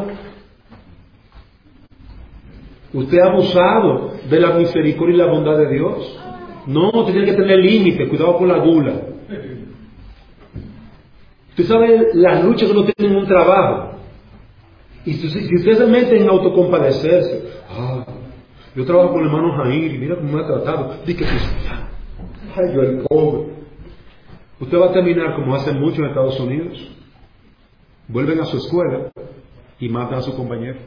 Usted ha abusado de la misericordia y la bondad de Dios. No, tiene que tener límites, cuidado con la gula. Usted sabe las luchas que uno tiene en un trabajo. Y si, si usted se mete en autocompadecerse, ah, yo trabajo con el hermano Jair y mira cómo me ha tratado. Dice que ay, yo el pobre. Usted va a terminar como hacen muchos en Estados Unidos. Vuelven a su escuela y matan a su compañero.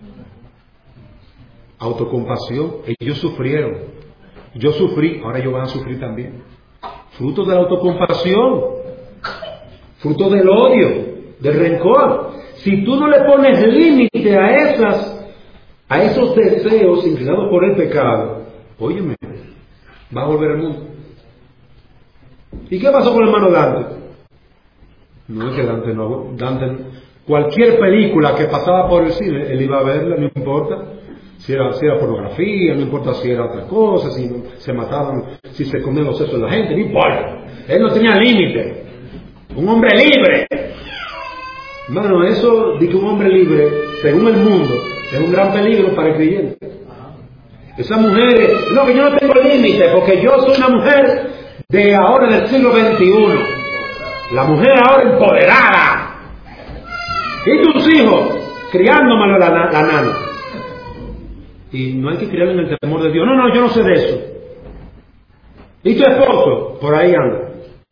Autocompasión. Ellos sufrieron. Yo sufrí, ahora ellos van a sufrir también. Fruto de la autocompasión, fruto del odio, del rencor. Si tú no le pones límite a esas, a esos deseos inclinados por el pecado, óyeme, va a volver al mundo. ¿Y qué pasó con el hermano Dante? No es que Dante no, Dante, cualquier película que pasaba por el cine, él iba a verla, no importa. Si era, si era pornografía, no importa si era otra cosa, si se mataban, si se comían los sesos de la gente, no importa. Él no tenía límite. Un hombre libre. Hermano, eso de que un hombre libre, según el mundo, es un gran peligro para el creyente. Esas mujeres, no, que yo no tengo límite, porque yo soy una mujer de ahora del siglo veintiuno. La mujer ahora empoderada. Y tus hijos, criándome la, la, la nana. Y no hay que criar en el temor de Dios. No, no, yo no sé de eso. ¿Y tu esposo? Por ahí anda.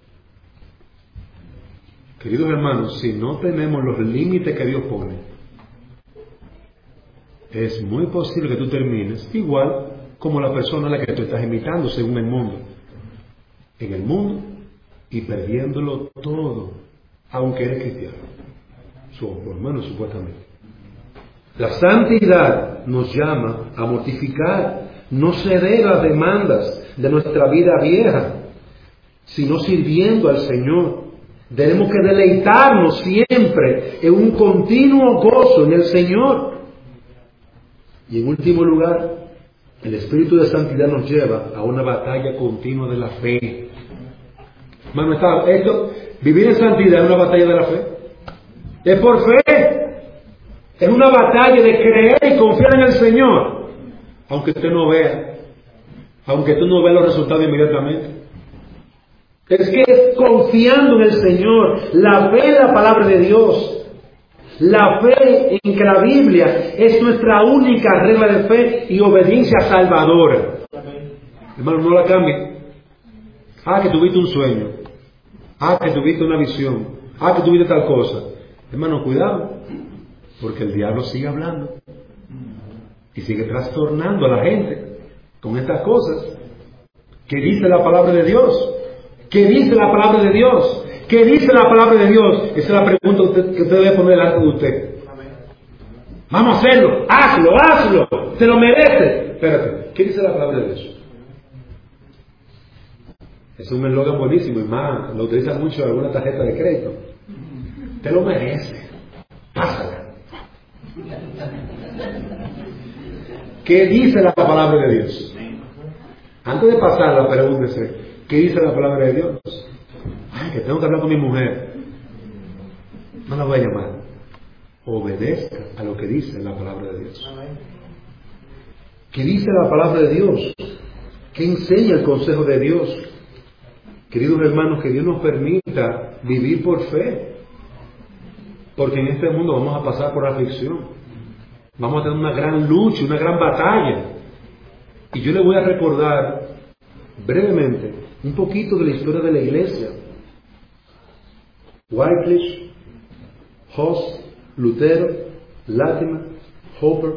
Queridos hermanos, si no tenemos los límites que Dios pone, es muy posible que tú termines igual como la persona a la que tú estás imitando según el mundo. En el mundo y perdiéndolo todo, aunque eres cristiano. Su, por lo menos supuestamente. La santidad nos llama a mortificar, no ceder a las demandas de nuestra vida vieja, sino sirviendo al Señor. Tenemos que deleitarnos siempre en un continuo gozo en el Señor. Y en último lugar, el espíritu de santidad nos lleva a una batalla continua de la fe. Hermano, está, esto, vivir en santidad es una batalla de la fe. Es por fe. Es una batalla de creer y confiar en el Señor. aunque usted no vea, aunque tú no veas los resultados inmediatamente. Es que es confiando en el Señor, la fe en la palabra de Dios, la fe en que la Biblia es nuestra única regla de fe y obediencia salvadora. Hermano, no la cambie. Ah, que tuviste un sueño. Ah, que tuviste una visión. Ah, que tuviste tal cosa. Hermano, cuidado, porque el diablo sigue hablando y sigue trastornando a la gente con estas cosas. ¿Qué dice la palabra de Dios? ¿Qué dice la palabra de Dios? ¿Qué dice la palabra de Dios? Esa es la pregunta usted, que usted debe poner delante de usted. Vamos a hacerlo, hazlo, hazlo, se lo merece. Espérate, ¿qué dice la palabra de Dios? Es un eslogan buenísimo y más, lo utilizan mucho en alguna tarjeta de crédito. Te lo merece, pásala. ¿Qué dice la palabra de Dios? Antes de pasarla, pregúntese, ¿qué dice la palabra de Dios? Ay, que tengo que hablar con mi mujer. No la voy a llamar. Obedezca a lo que dice la palabra de Dios. ¿Qué dice la palabra de Dios? ¿Qué enseña el consejo de Dios? Queridos hermanos, que Dios nos permita vivir por fe. Porque en este mundo vamos a pasar por aflicción. Vamos a tener una gran lucha, una gran batalla. Y yo le voy a recordar brevemente un poquito de la historia de la iglesia. Wycliffe, Huss, Lutero, Latimer, Hooper.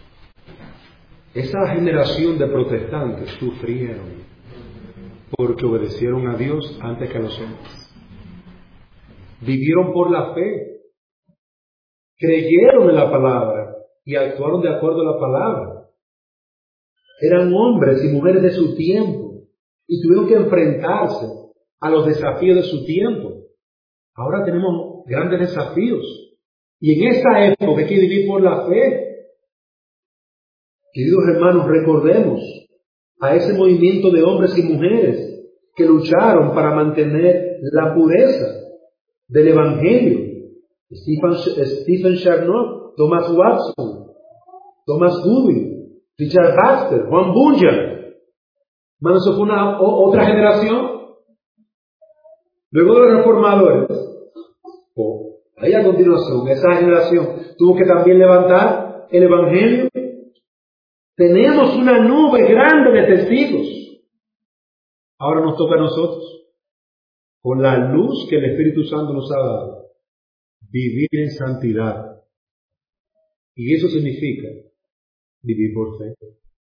Esa generación de protestantes sufrieron porque obedecieron a Dios antes que a los hombres. Vivieron por la fe, creyeron en la palabra y actuaron de acuerdo a la palabra. Eran hombres y mujeres de su tiempo y tuvieron que enfrentarse a los desafíos de su tiempo. Ahora tenemos grandes desafíos y en esta época hay que vivir por la fe. Queridos hermanos, recordemos a ese movimiento de hombres y mujeres que lucharon para mantener la pureza del Evangelio. Stephen, Stephen Charnock, Thomas Watson, Thomas Goodwin, Richard Baxter, Juan Bunyan. Hermano, eso fue una, o, otra generación. Luego de los reformadores, o ahí a continuación, esa generación tuvo que también levantar el Evangelio. Tenemos una nube grande de testigos. Ahora nos toca a nosotros, con la luz que el Espíritu Santo nos ha dado, vivir en santidad. Y eso significa vivir por fe,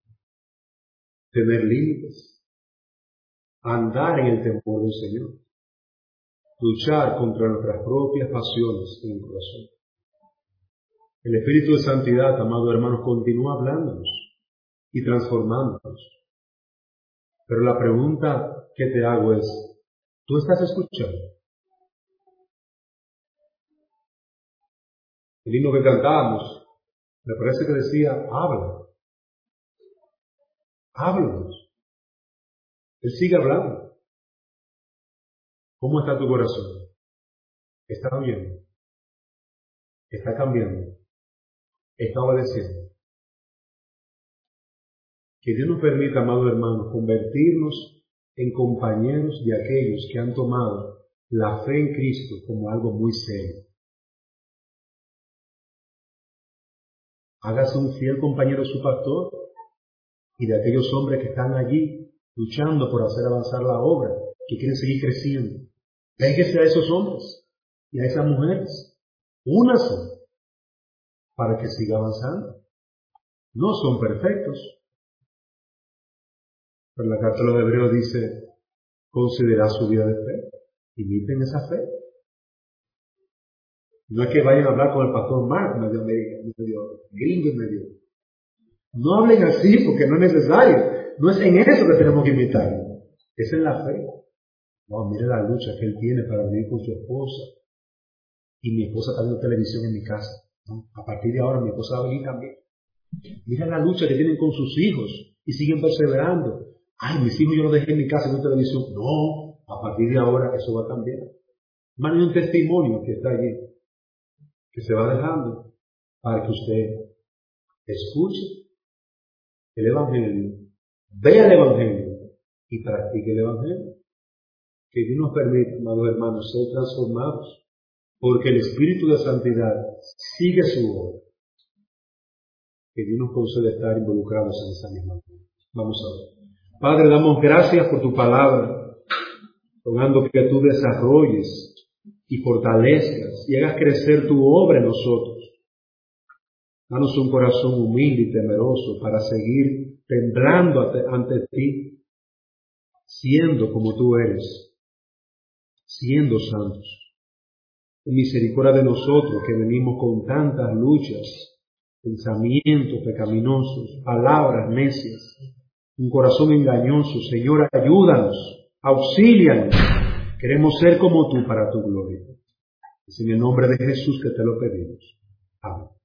tener límites, andar en el temor del Señor, luchar contra nuestras propias pasiones en el corazón. El Espíritu de Santidad, amados hermanos, continúa hablándonos y transformándonos. Pero la pregunta que te hago es, ¿tú estás escuchando? El himno que cantábamos, me parece que decía, habla. Háblanos. Él sigue hablando. ¿Cómo está tu corazón? ¿Está oyendo? ¿Está cambiando? ¿Está obedeciendo? Que Dios nos permita, amados hermanos, convertirnos en compañeros de aquellos que han tomado la fe en Cristo como algo muy serio. Hágase un fiel compañero de su pastor y de aquellos hombres que están allí luchando por hacer avanzar la obra, que quieren seguir creciendo. Péguese a esos hombres y a esas mujeres. Únase para que siga avanzando. No son perfectos. Pero la carta de los Hebreos dice, considerad su vida de fe, imiten esa fe. No es que vayan a hablar con el pastor Mark, medio, medio, medio gringo, medio. No hablen así porque no es necesario. No es en eso que tenemos que imitar. Es en la fe. No, mire la lucha que él tiene para vivir con su esposa. Y mi esposa está viendo televisión en mi casa. ¿No? A partir de ahora mi esposa va a venir también. Mira la lucha que tienen con sus hijos y siguen perseverando. Ay, mis hijos yo los dejé en mi casa viendo televisión. No, a partir de ahora eso va a cambiar. Hermano, hay un testimonio que está allí, que se va dejando para que usted escuche el Evangelio, vea el Evangelio y practique el Evangelio. Que Dios nos permita, amados hermanos, ser transformados, porque el Espíritu de Santidad sigue su obra. Que Dios nos conceda estar involucrados en esa misma obra. Vamos a ver. Padre, damos gracias por tu palabra, rogando que tú desarrolles y fortalezcas y hagas crecer tu obra en nosotros. Danos un corazón humilde y temeroso para seguir temblando ante ti, siendo como tú eres, siendo santos. En misericordia de nosotros que venimos con tantas luchas, pensamientos pecaminosos, palabras necias, un corazón engañoso. Señor, ayúdanos, auxílianos. Queremos ser como tú para tu gloria. Es en el nombre de Jesús que te lo pedimos. Amén.